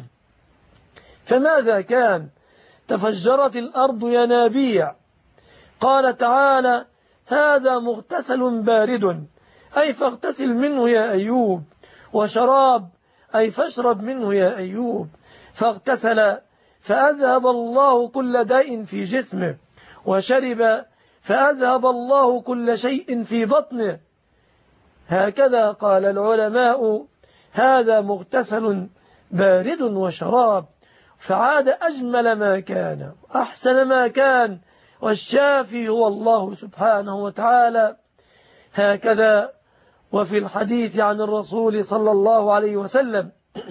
فماذا كان؟ تفجرت الأرض ينابيع. قال تعالى: هذا مغتسل بارد، أي فاغتسل منه يا أيوب، وشراب، أي فاشرب منه يا أيوب. فاغتسل فأذهب الله كل داء في جسمه، وشرب فأذهب الله كل شيء في بطنه. هكذا قال العلماء: هذا مغتسل بارد وشراب، فعاد أجمل ما كان أحسن ما كان، والشافي هو الله سبحانه وتعالى. هكذا وفي الحديث عن الرسول صلى الله عليه وسلم: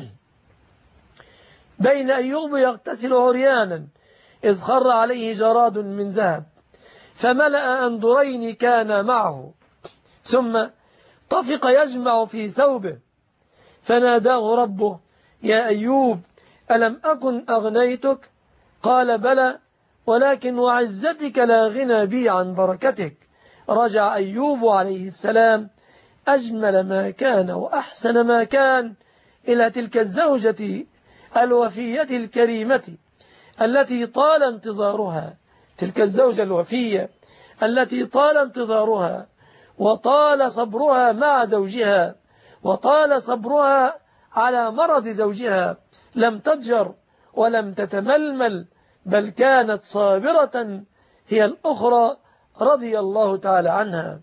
بين أيوب يغتسل عريانا إذ خر عليه جراد من ذهب فملأ أنظرين كان معه، ثم طفق يجمع في ثوبه فناداه ربه: يا أيوب ألم أكن أغنيتك؟ قال: بلى، ولكن وعزتك لا غنى بي عن بركتك. رجع أيوب عليه السلام أجمل ما كان وأحسن ما كان إلى تلك الزوجة الوفية الكريمة التي طال انتظارها، تلك الزوجة الوفية التي طال انتظارها وطال صبرها مع زوجها، وطال صبرها على مرض زوجها، لم تضجر ولم تتململ، بل كانت صابرة هي الأخرى رضي الله تعالى عنها.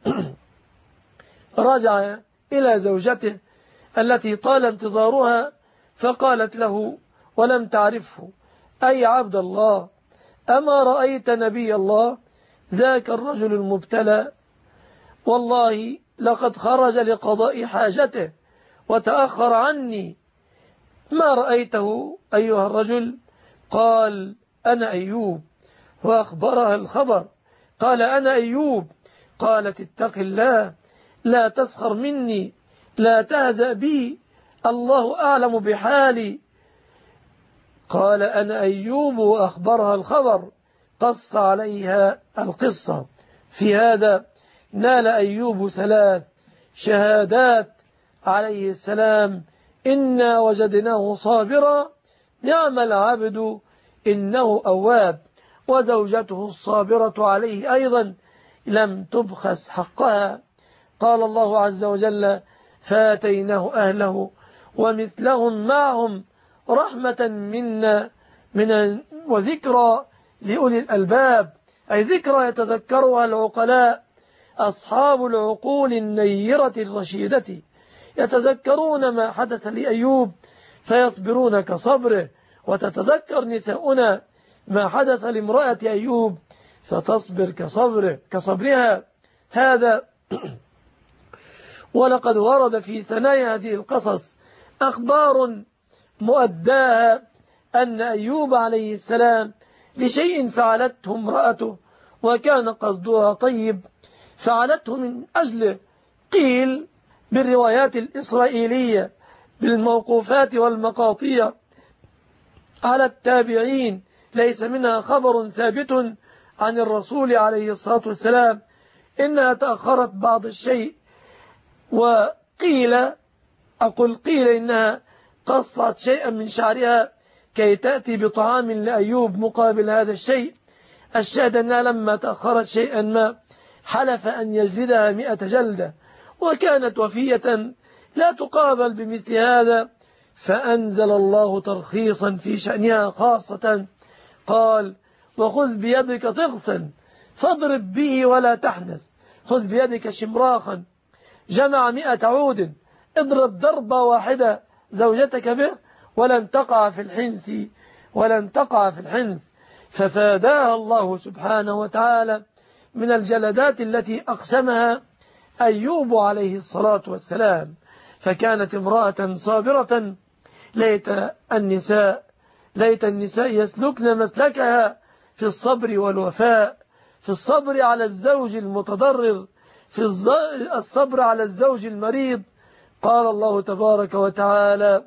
رجع إلى زوجته التي طال انتظارها فقالت له ولم تعرفه: أي عبد الله، أما رأيت نبي الله ذاك الرجل المبتلى؟ والله لقد خرج لقضاء حاجته وتأخر عني، ما رأيته أيها الرجل؟ قال: أنا أيوب. وأخبرها الخبر، قال: أنا أيوب. قالت: اتق الله، لا تسخر مني، لا تهزأ بي، الله أعلم بحالي. قال: أنا أيوب، وأخبرها الخبر، قص عليها القصة. في هذا نال أيوب ثلاث شهادات عليه السلام: إنا وجدناه صابرا، نعم العبد إنه أواب. وزوجته الصابرة عليه أيضا لم تبخس حقها. قال الله عز وجل: فاتيناه أهله ومثلهم معهم رحمة منا من وذكرى لأولي الألباب، أي ذكرى يتذكرها العقلاء أصحاب العقول النيرة الرشيدة، يتذكرون ما حدث لأيوب فيصبرون كصبره، وتتذكر نساؤنا ما حدث لامرأة أيوب فتصبر كصبره كصبرها. هذا ولقد ورد في ثنايا هذه القصص أخبار مؤداها أن أيوب عليه السلام لشيء فعلته امرأته وكان قصدها طيب، فعلته من أجل قيل بالروايات الإسرائيلية بالموقوفات والمقاطيع على التابعين، ليس منها خبر ثابت عن الرسول عليه الصلاة والسلام، إنها تأخرت بعض الشيء. وقيل أقول قيل إنها قصت شيئا من شعرها كي تأتي بطعام لأيوب مقابل هذا الشيء. الشاهد أنها لما تأخرت شيئا ما حلف أن يجلدها مئة جلدة، وكانت وفية لا تقابل بمثل هذا، فأنزل الله ترخيصا في شأنها خاصة، قال: وخذ بيدك ضغثا فاضرب به ولا تحنث، خذ بيدك شمراخا جمع مئة عود، اضرب ضربة واحدة زوجتك به ولن تقع في الحنث ولن تقع في الحنث. ففاداها الله سبحانه وتعالى من الجلدات التي أقسمها أيوب عليه الصلاة والسلام، فكانت امرأة صابرة. ليت النساء ليت النساء يسلكن مسلكها في الصبر والوفاء، في الصبر على الزوج المتضرر، في الصبر على الزوج المريض. قال الله تبارك وتعالى: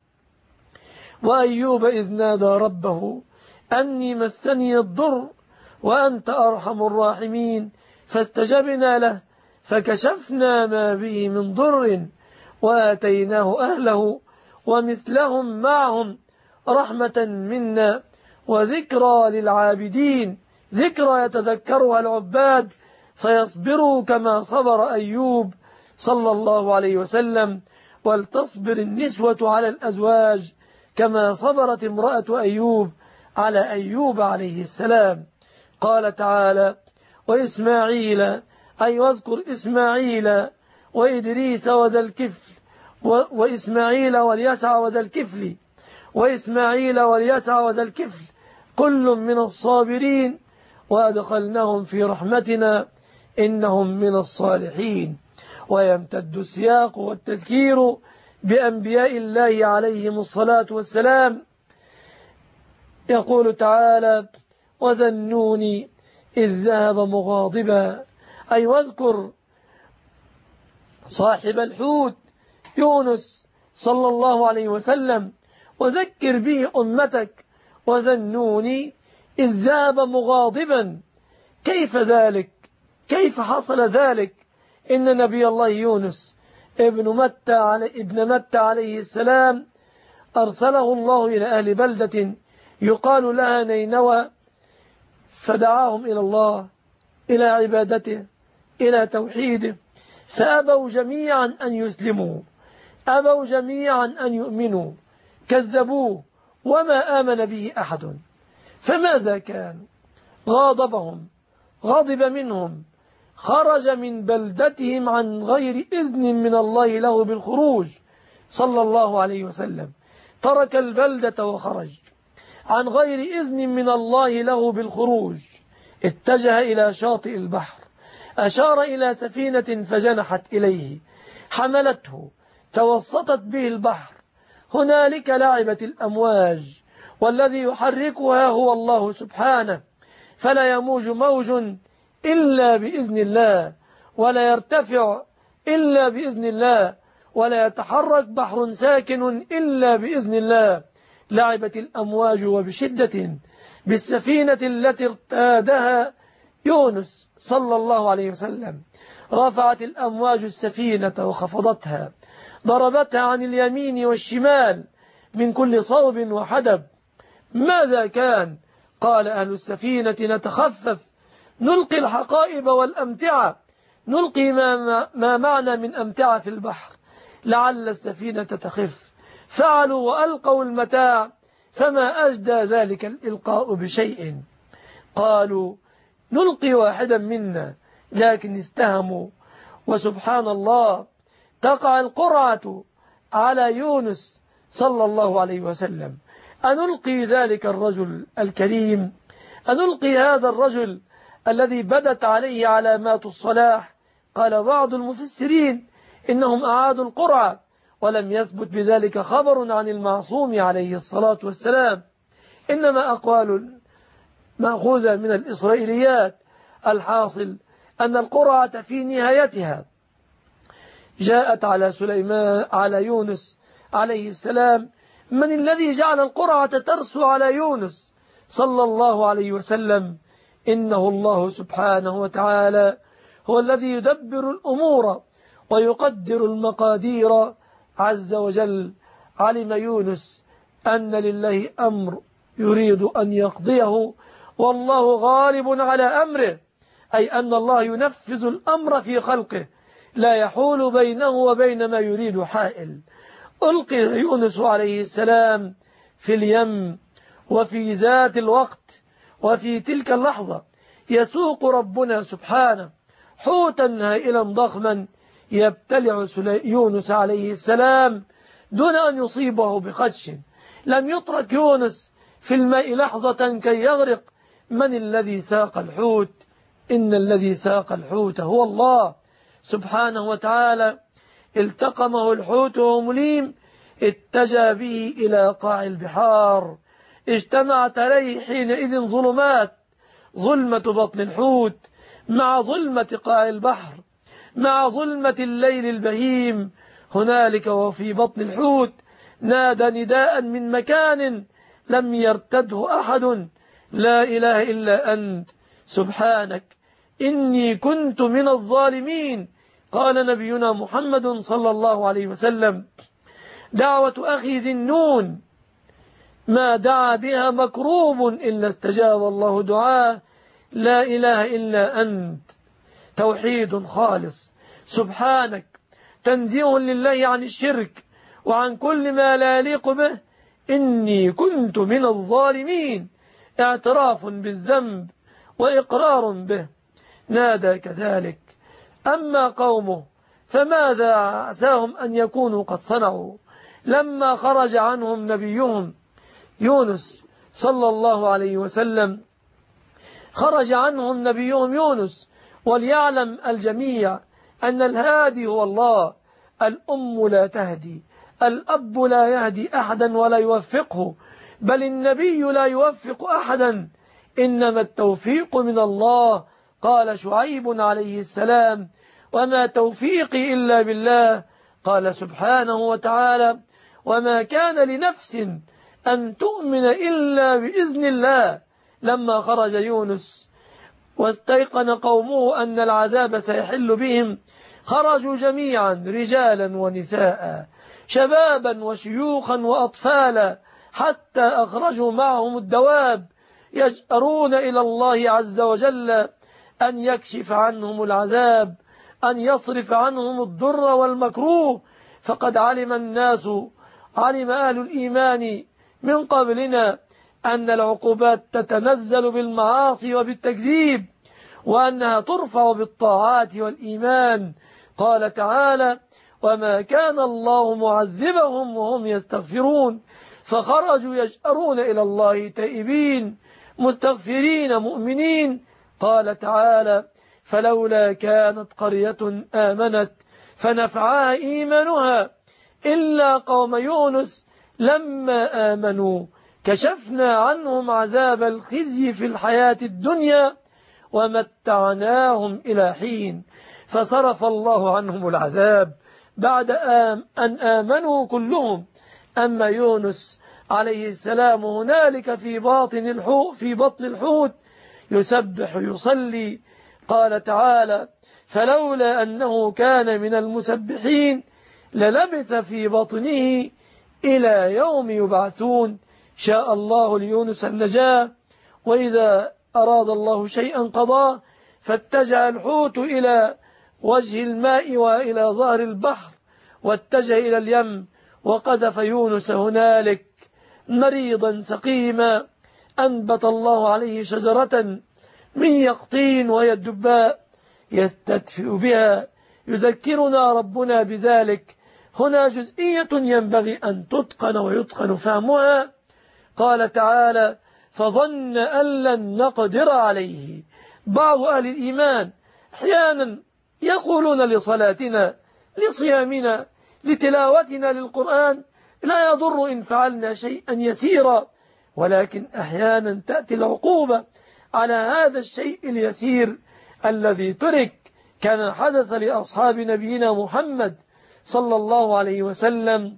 وأيوب إذ نادى ربه أني مسني الضر وأنت أرحم الراحمين فاستجبنا له فكشفنا ما به من ضر وآتيناه أهله ومثلهم معهم رحمة منا وذكرى للعابدين، ذكرى يتذكرها العباد فيصبروا كما صبر أيوب صلى الله عليه وسلم، ولتصبر النسوة على الأزواج كما صبرت امرأة أيوب على أيوب عليه السلام. قال تعالى: وإسماعيل، أي واذكر إسماعيل وإدريس وذا الكفل وإسماعيل واليسع وذا الكفل وإسماعيل واليسع وذا الكفل كل من الصابرين وأدخلناهم في رحمتنا إنهم من الصالحين. ويمتد السياق والتذكير بأنبياء الله عليهم الصلاة والسلام. يقول تعالى: وذا النون إذ ذهب مغاضبا، أي واذكر صاحب الحوت يونس صلى الله عليه وسلم وذكر به أمتك. وذا النون إذ ذهب مغاضبا، كيف ذلك؟ كيف حصل ذلك؟ إن نبي الله يونس ابن متى علي ابن متى عليه السلام أرسله الله إلى أهل بلدة يقال لها نينوى، فدعاهم إلى الله، إلى عبادته، إلى توحيده، فأبوا جميعا أن يسلموا، أبوا جميعا أن يؤمنوا، كذبوه وما آمن به أحد. فماذا كان؟ غاضبهم، غضب منهم، خرج من بلدتهم عن غير إذن من الله له بالخروج صلى الله عليه وسلم، ترك البلدة وخرج عن غير إذن من الله له بالخروج، اتجه إلى شاطئ البحر، أشار إلى سفينة فجنحت إليه، حملته، توسطت به البحر، هنالك لعبت الأمواج، والذي يحركها هو الله سبحانه، فلا يموج موج إلا بإذن الله، ولا يرتفع إلا بإذن الله، ولا يتحرك بحر ساكن إلا بإذن الله. لعبت الأمواج وبشدة بالسفينة التي ارتادها يونس صلى الله عليه وسلم، رفعت الأمواج السفينة وخفضتها، ضربتها عن اليمين والشمال من كل صوب وحدب. ماذا كان؟ قال أهل السفينة: نتخفف، نلقي الحقائب والأمتعة، نلقي ما, ما معنا من أمتعة في البحر لعل السفينة تخف. فعلوا وألقوا المتاع، فما أجدى ذلك الإلقاء بشيء. قالوا: نلقي واحدا منا، لكن استهموا. وسبحان الله، تقع القرعة على يونس صلى الله عليه وسلم. أنلقي ذلك الرجل الكريم؟ أنلقي هذا الرجل الذي بدت عليه علامات الصلاح؟ قال بعض المفسرين إنهم أعادوا القرعة، ولم يثبت بذلك خبر عن المعصوم عليه الصلاة والسلام، إنما أقوال مأخوذة من الإسرائيليات. الحاصل أن القرعة في نهايتها جاءت على سليمان على يونس عليه السلام. من الذي جعل القرعة ترسو على يونس صلى الله عليه وسلم؟ إنه الله سبحانه وتعالى هو الذي يدبر الأمور ويقدر المقادير عز وجل. علم يونس أن لله أمر يريد أن يقضيه، والله غالب على أمره، أي أن الله ينفذ الأمر في خلقه، لا يحول بينه وبين ما يريد حائل. ألقي يونس عليه السلام في اليم، وفي ذات الوقت وفي تلك اللحظة يسوق ربنا سبحانه حوتا هائلا ضخما يبتلع يونس عليه السلام دون أن يصيبه بخدش. لم يترك يونس في الماء لحظة كي يغرق. من الذي ساق الحوت؟ إن الذي ساق الحوت هو الله سبحانه وتعالى. التقمه الحوت وهو مليم، اتجه به إلى قاع البحار، اجتمعت عليه حينئذ ظلمات، ظلمة بطن الحوت مع ظلمة قاع البحر مع ظلمة الليل البهيم. هنالك وفي بطن الحوت نادى نداء من مكان لم يرتده أحد: لا إله إلا أنت سبحانك إني كنت من الظالمين. قال نبينا محمد صلى الله عليه وسلم: دعوة أخي ذي النون ما دعا بها مكروب إلا استجاب الله دعاه. لا إله إلا أنت، توحيد خالص سبحانك، تنزيه لله عن الشرك وعن كل ما لا يليق به. إني كنت من الظالمين، اعتراف بالذنب وإقرار به. نادى كذلك. أما قومه فماذا عساهم أن يكونوا قد صنعوا لما خرج عنهم نبيهم يونس صلى الله عليه وسلم. خرج عنهم نبيهم يونس، وليعلم الجميع أن الهادي هو الله. الأم لا تهدي، الأب لا يهدي أحدا ولا يوفقه، بل النبي لا يوفق أحدا، إنما التوفيق من الله. قال شعيب عليه السلام: وما توفيقي إلا بالله. قال سبحانه وتعالى: وما كان لنفس أن تؤمن إلا بإذن الله. لما خرج يونس واستيقن قومه أن العذاب سيحل بهم، خرجوا جميعا رجالا ونساء، شبابا وشيوخا وأطفالا، حتى أخرجوا معهم الدواب، يجأرون إلى الله عز وجل أن يكشف عنهم العذاب، أن يصرف عنهم الضر والمكروه. فقد علم الناس، علم أهل الإيمان من قبلنا أن العقوبات تتنزل بالمعاصي وبالتكذيب، وأنها ترفع بالطاعات والإيمان. قال تعالى: وما كان الله معذبهم وهم يستغفرون. فخرجوا يجأرون إلى الله تائبين مستغفرين مؤمنين. قال تعالى: فلولا كانت قرية آمنت فنفعها إيمانها إلا قوم يونس لما آمنوا كشفنا عنهم عذاب الخزي في الحياة الدنيا ومتعناهم إلى حين. فصرف الله عنهم العذاب بعد أن آمنوا كلهم. أما يونس عليه السلام هنالك في باطن الحوت في بطن الحوت يسبح يصلي. قال تعالى: فلولا أنه كان من المسبحين للبث في بطنه إلى يوم يبعثون. شاء الله ليونس النجاة، وإذا أراد الله شيئا قضاه، فاتجه الحوت إلى وجه الماء وإلى ظهر البحر، واتجه إلى اليم، وقذف يونس هنالك مريضا سقيما. أنبت الله عليه شجرة من يقطين وهي الدباء يستدفئ بها. يذكرنا ربنا بذلك. هنا جزئية ينبغي أن تتقن ويتقن فهمها. قال تعالى: فظن أن لن نقدر عليه. بعض أهل الإيمان أحيانا يقولون لصلاتنا، لصيامنا، لتلاوتنا للقرآن: لا يضر إن فعلنا شيئا يسيرا. ولكن أحيانا تأتي العقوبة على هذا الشيء اليسير الذي ترك، كما حدث لأصحاب نبينا محمد صلى الله عليه وسلم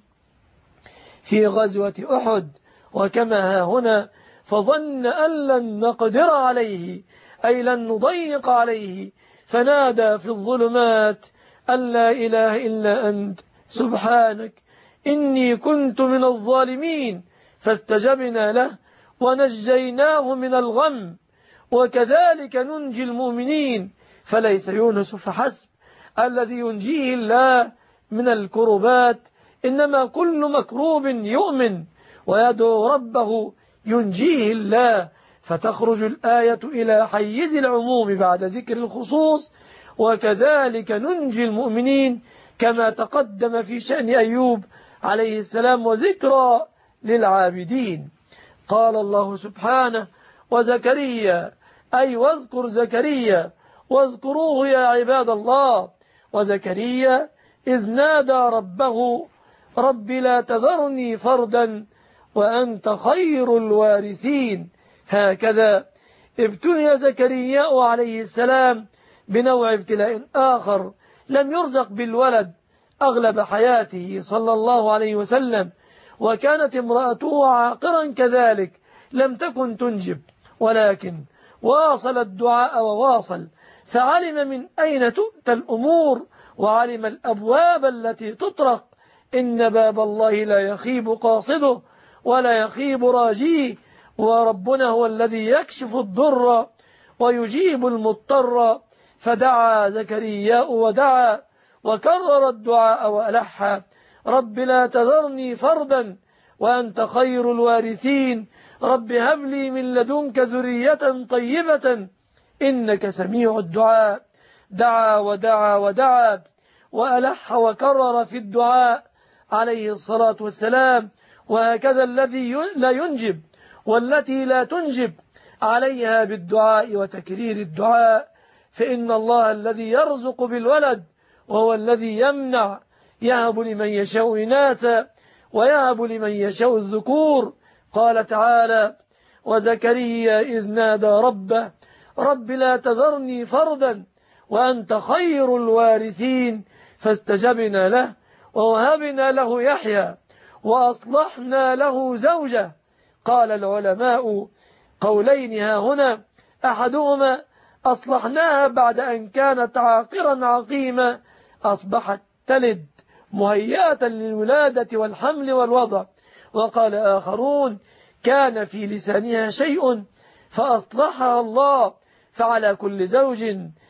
في غزوة أحد. وكما ها هنا: فظن أن لن نقدر عليه، أي لن نضيق عليه، فنادى في الظلمات أن لا إله إلا أنت سبحانك إني كنت من الظالمين. فاستجبنا له ونجيناه من الغم، وكذلك ننجي المؤمنين. فليس يونس فحسب الذي ينجيه الله من الكربات، إنما كل مكروب يؤمن ويدعو ربه ينجيه الله. فتخرج الآية إلى حيز العموم بعد ذكر الخصوص. وكذلك ننجي المؤمنين، كما تقدم في شأن أيوب عليه السلام، وذكرى للعابدين. قال الله سبحانه: وزكريا، أي واذكر زكريا، واذكروه يا عباد الله. وزكريا إذ نادى ربه: رب لا تذرني فردا وأنت خير الوارثين. هكذا ابتلي زكريا عليه السلام بنوع ابتلاء آخر، لم يرزق بالولد أغلب حياته صلى الله عليه وسلم، وكانت امرأته عاقرا كذلك، لم تكن تنجب، ولكن واصل الدعاء وواصل، فعلم من أين تؤتى الأمور، وعلم الأبواب التي تطرق. إن باب الله لا يخيب قاصده ولا يخيب راجيه، وربنا هو الذي يكشف الضر ويجيب المضطر. فدعا زكريا ودعا وكرر الدعاء وألح: رب لا تذرني فردا وأنت خير الوارثين، رب هب لي من لدنك ذرية طيبة إنك سميع الدعاء. دعا ودعا ودعا، وألح وكرر في الدعاء عليه الصلاة والسلام. وهكذا الذي لا ينجب والتي لا تنجب عليها بالدعاء وتكرير الدعاء، فإن الله الذي يرزق بالولد وهو الذي يمنع، يهب لمن يشاء إناثا ويهب لمن يشاء الذكور. قال تعالى: وزكريا إذ نادى ربه رب لا تذرني فردا وأنت خير الوارثين فاستجبنا له ووهبنا له يحيى وأصلحنا له زوجه. قال العلماء قولين ها هنا، أحدهما أصلحناها بعد أن كانت عاقرا عقيمة أصبحت تلد مهيئة للولادة والحمل والوضع. وقال آخرون كان في لسانها شيء فأصلحها الله. فعلى كل زوج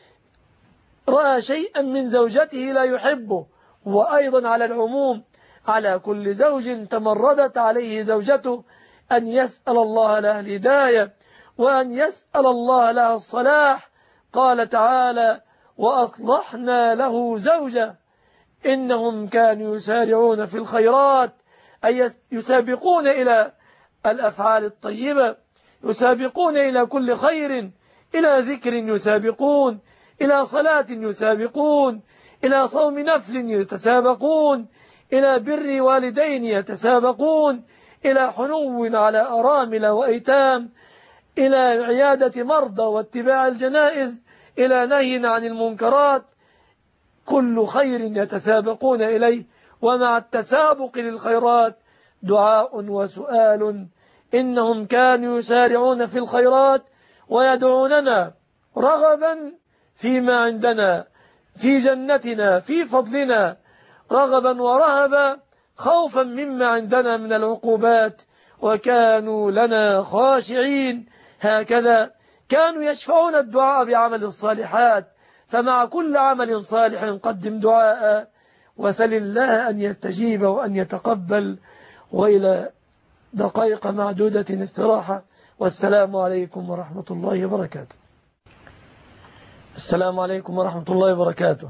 رأى شيئا من زوجته لا يحبه، وأيضا على العموم على كل زوج تمردت عليه زوجته أن يسأل الله لها الهداية وأن يسأل الله لها الصلاح. قال تعالى: وأصلحنا له زوجه إنهم كانوا يسارعون في الخيرات، أي يسابقون إلى الأفعال الطيبة، يسابقون إلى كل خير، إلى ذكر يسابقون، إلى صلاة يسابقون، إلى صوم نفل يتسابقون، إلى بر والدين يتسابقون، إلى حنو على أرامل وأيتام، إلى عيادة مرضى واتباع الجنائز، إلى نهي عن المنكرات. كل خير يتسابقون إليه. ومع التسابق للخيرات دعاء وسؤال. إنهم كانوا يسارعون في الخيرات ويدعوننا رغبا فيما عندنا، في جنتنا، في فضلنا، رغبا ورهبا، خوفا مما عندنا من العقوبات، وكانوا لنا خاشعين. هكذا كانوا يشفعون الدعاء بعمل الصالحات. فمع كل عمل صالح قدم دعاء وسل الله أن يستجيب وأن يتقبل. وإلى دقائق معدودة استراحة، والسلام عليكم ورحمة الله وبركاته. السلام عليكم ورحمة الله وبركاته.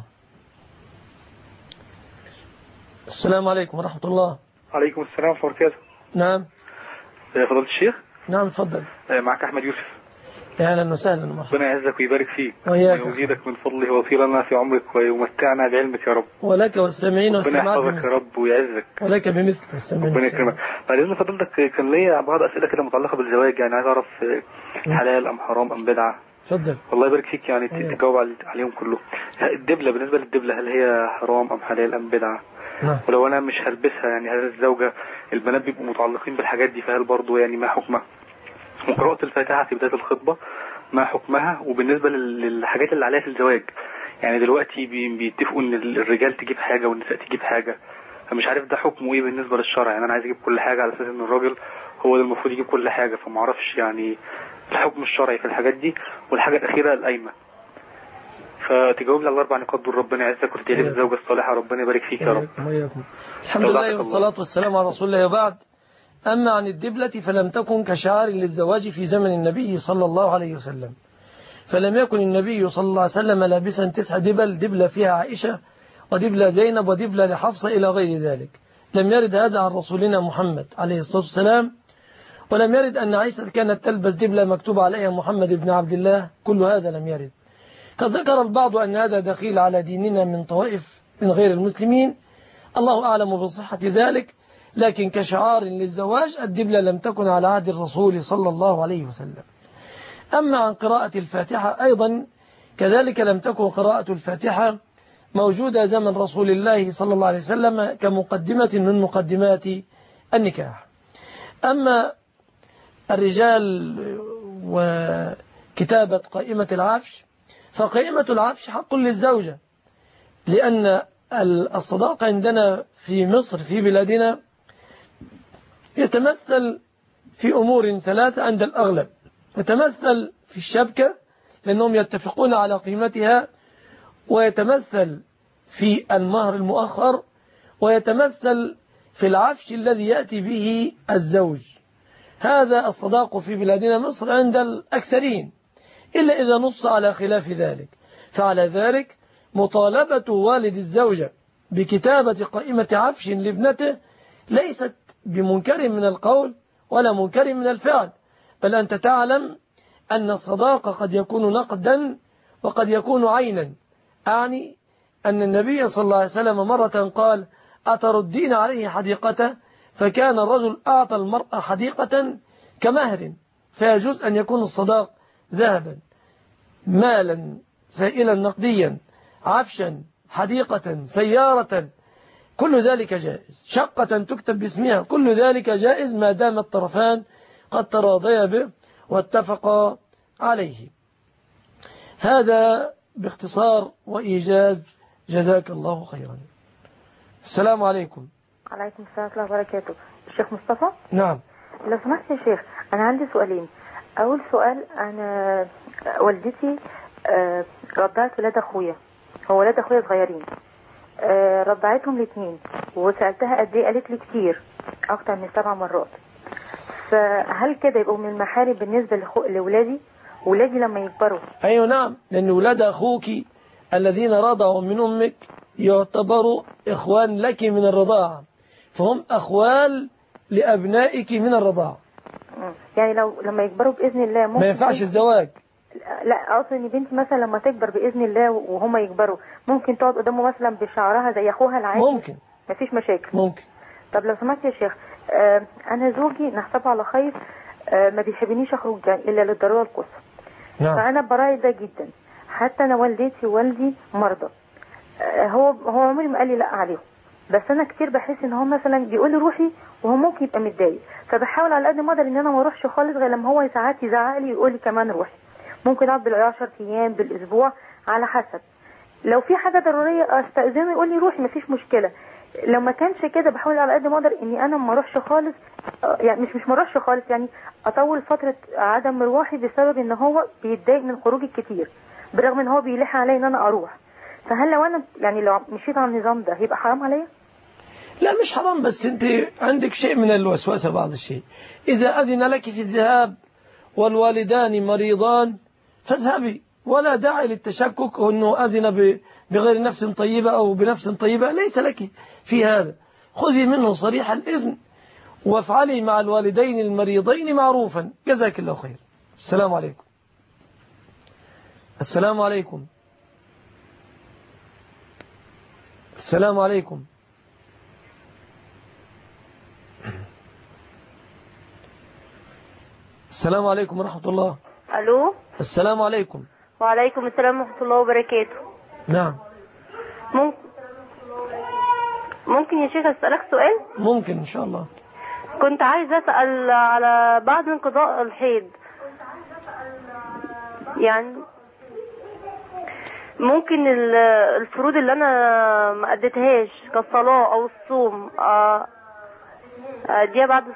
السلام عليكم ورحمة الله. عليكم السلام ورحمة الله وبركاته. نعم فضيلة الشيخ. نعم تفضل. معك أحمد يوسف. يا أهلا وسهلا مرحبا. ربنا يعزك ويبارك فيك ويزيدك من فضله ويطيل في عمرك ويمتعنا بعلمك يا رب. ولك والسامعين والسامعات. ربنا يحفظك يا رب ويعزك. ولك بمثل السامعين. ربنا يكرمك. بعد إذن فضلتك كان ليا بعض أسئلة كده متعلقة بالزواج، يعني عايز أعرف حلال أم حرام أم بدعة. تفضل. الله يبارك فيك، يعني تجاوب عليهم كله. الدبلة، بالنسبة للدبلة هل هي حرام أم حلال أم بدعة؟ نعم. ولو أنا مش هلبسها، يعني هل الزوجة البنات بيبقوا متعلقين بالحاجات دي، فهل برضو يعني ما حكمها؟ وقراءة الفاتحة في بداية الخطبة ما حكمها؟ وبالنسبة للحاجات اللي عليها في الزواج، يعني دلوقتي بيتفقوا ان الرجال تجيب حاجة والنساء تجيب حاجة، فمش عارف ده حكمه ايه بالنسبة للشرع. يعني انا عايز اجيب كل حاجة على اساس ان الراجل هو اللي المفروض يجيب كل حاجة، فما اعرفش يعني الحكم الشرعي في الحاجات دي. والحاجة الاخيرة القايمة، فتجاوب لي على الاربع نقاط دول. ربنا يعزك وتدعي لي الزوجة الصالحة، ربنا يبارك فيك يا رب. الحمد لله والصلاة والسلام على رسول الله. وبعد، أما عن الدبلة فلم تكن كشعار للزواج في زمن النبي صلى الله عليه وسلم، فلم يكن النبي صلى الله عليه وسلم لابسا تسع دبل، دبلة فيها عائشة ودبلة زينب ودبلة لحفصة إلى غير ذلك. لم يرد هذا عن رسولنا محمد عليه الصلاة والسلام. ولم يرد أن عائشة كانت تلبس دبلة مكتوب عليها محمد بن عبد الله، كل هذا لم يرد. قد ذكر البعض أن هذا دخيل على ديننا من طوائف من غير المسلمين، الله أعلم بصحة ذلك، لكن كشعار للزواج الدبلة لم تكن على عهد الرسول صلى الله عليه وسلم. أما عن قراءة الفاتحة أيضا كذلك لم تكن قراءة الفاتحة موجودة زمن رسول الله صلى الله عليه وسلم كمقدمة من مقدمات النكاح. أما الرجال وكتابة قائمة العفش، فقائمة العفش حق للزوجة، لأن الصداق عندنا في مصر في بلادنا يتمثل في أمور ثلاثة عند الأغلب. يتمثل في الشبكة لأنهم يتفقون على قيمتها، ويتمثل في المهر المؤخر، ويتمثل في العفش الذي يأتي به الزوج. هذا الصداق في بلادنا مصر عند الأكثرين، إلا إذا نص على خلاف ذلك. فعلى ذلك مطالبة والد الزوجة بكتابة قائمة عفش لابنته ليست بمنكر من القول ولا منكر من الفعل، بل أنت تعلم أن الصداق قد يكون نقدا وقد يكون عينا. أعني أن النبي صلى الله عليه وسلم مرة قال: أتردين عليه حديقته؟ فكان الرجل أعطى المرأة حديقة كمهر، فيجوز أن يكون الصداق ذهبا، مالا سائلا نقديا، عفشا، حديقة، سيارة، كل ذلك جائز. شقة تكتب باسمها، كل ذلك جائز ما دام الطرفان قد تراضيا به واتفقا عليه. هذا باختصار وإيجاز، جزاك الله خيرا. السلام عليكم. عليكم السلام ورحمة الله وبركاته. الشيخ مصطفى. نعم. لو سمحت يا شيخ، أنا عندي سؤالين. أول سؤال، أنا والدتي رضعت ولاد أخويا، هو ولاد أخويا صغيرين، رضعتهم الاثنين، وسألتها قد إيه، قالت لي كتير، أكتر من سبع مرات. فهل كده يبقوا من المحارم بالنسبة لولادي؟ ولادي لما يكبروا. أيوة نعم، لأن ولاد أخوك الذين رضعوا من أمك يعتبروا إخوان لك من الرضاعة، فهم أخوال لأبنائك من الرضاعة. يعني لو لما يكبروا بإذن الله ممكن ما ينفعش الزواج. لا، أصلا ان بنتي مثلا لما تكبر بإذن الله وهم يكبروا ممكن تقعد قدامه مثلا بشعرها زي أخوها العادي؟ ممكن، مفيش مشاكل. ممكن. طب لو سمحت يا شيخ، آه أنا زوجي نحسبه على خير، آه ما بيحبنيش أخرج يعني إلا للضرورة القصوى. نعم. فأنا براعي ده جدا، حتى أنا والدتي ووالدي مرضى، آه هو هو عمري ما قال لي لا عليهم، بس أنا كتير بحس إن هو مثلا بيقول لي روحي وهو ممكن يبقى متضايق، فبحاول على قد ما أقدر إن أنا ما أروحش خالص غير لما هو ساعات يزعق لي ويقول لي كمان روحي. ممكن اقعد بالعشر ايام بالاسبوع على حسب، لو في حاجه ضروريه استاذنه يقول لي روحي مفيش مشكله. لو ما كانش كده بحاول على قد ما اقدر اني انا ما اروحش خالص، يعني مش مش ما اروحش خالص، يعني اطول فتره عدم مروحي بسبب ان هو بيتضايق من خروجي الكتير، برغم ان هو بيلح عليا ان انا اروح. فهل لو انا يعني لو مشيت على النظام ده هيبقى حرام عليا؟ لا مش حرام، بس انت عندك شيء من الوسوسه بعض الشيء. اذا اذن لك في الذهاب والوالدان مريضان فاذهبي، ولا داعي للتشكك أنه أذن بغير نفس طيبة أو بنفس طيبة، ليس لك في هذا. خذي منه صريح الإذن وافعلي مع الوالدين المريضين معروفا، جزاك الله خير. السلام عليكم. السلام عليكم. السلام عليكم. السلام عليكم ورحمة الله. الو. السلام عليكم. وعليكم السلام ورحمة الله وبركاته. نعم. ممكن ممكن يا شيخ أسألك سؤال؟ ممكن إن شاء الله. كنت عايز أسأل على بعد انقضاء الحيض، يعني ممكن الفروض اللي أنا ما أديتهاش كالصلاة أو الصوم أديها بعد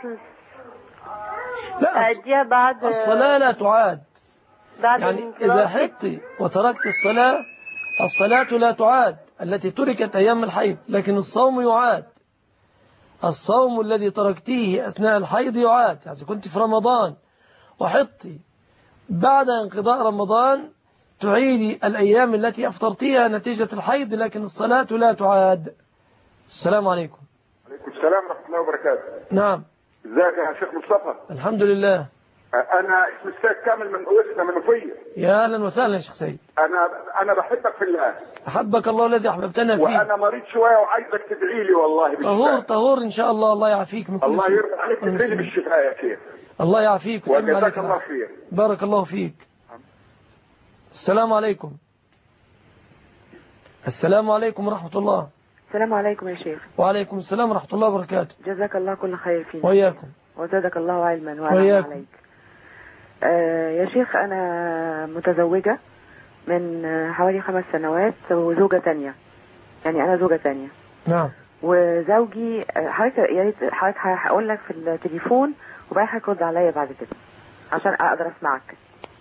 لا أديها بعد الصلاة لا تعاد، يعني إذا حضت وتركت الصلاة، الصلاة لا تعاد التي تركت أيام الحيض، لكن الصوم يعاد. الصوم الذي تركتيه أثناء الحيض يعاد، يعني كنت في رمضان وحضت بعد انقضاء رمضان تعيدي الأيام التي أفطرتيها نتيجة الحيض، لكن الصلاة لا تعاد. السلام عليكم. عليكم السلام ورحمة الله وبركاته. نعم. ازيك يا شيخ مصطفى؟ الحمد لله. انا اسمي السيد كامل من قوسنا من وفيه. يا اهلا وسهلا يا شيخ سيد. انا انا بحبك في الله. احبك الله الذي احببتنا فيه. وانا مريض شويه وعايزك تدعي لي والله بالشفاء. طهور طهور ان شاء الله، الله يعافيك من كل الله شيء. يرضى عليك، تدعي لي بالشفاء يا شيخ. الله يعافيك وجزاك الله خير. بارك الله فيك. السلام عليكم. السلام عليكم ورحمة الله. السلام عليكم يا شيخ. وعليكم السلام ورحمة الله وبركاته. جزاك الله كل خير فيك. وإياكم. وزادك الله علما وعلما عليك. آه يا شيخ، أنا متزوجة من حوالي خمس سنوات وزوجة تانية، يعني أنا زوجة تانية. نعم. وزوجي حضرتك يا ريت حضرتك هقول لك في التليفون وبعدين حضرتك رد عليا بعد كده عشان أقدر أسمعك.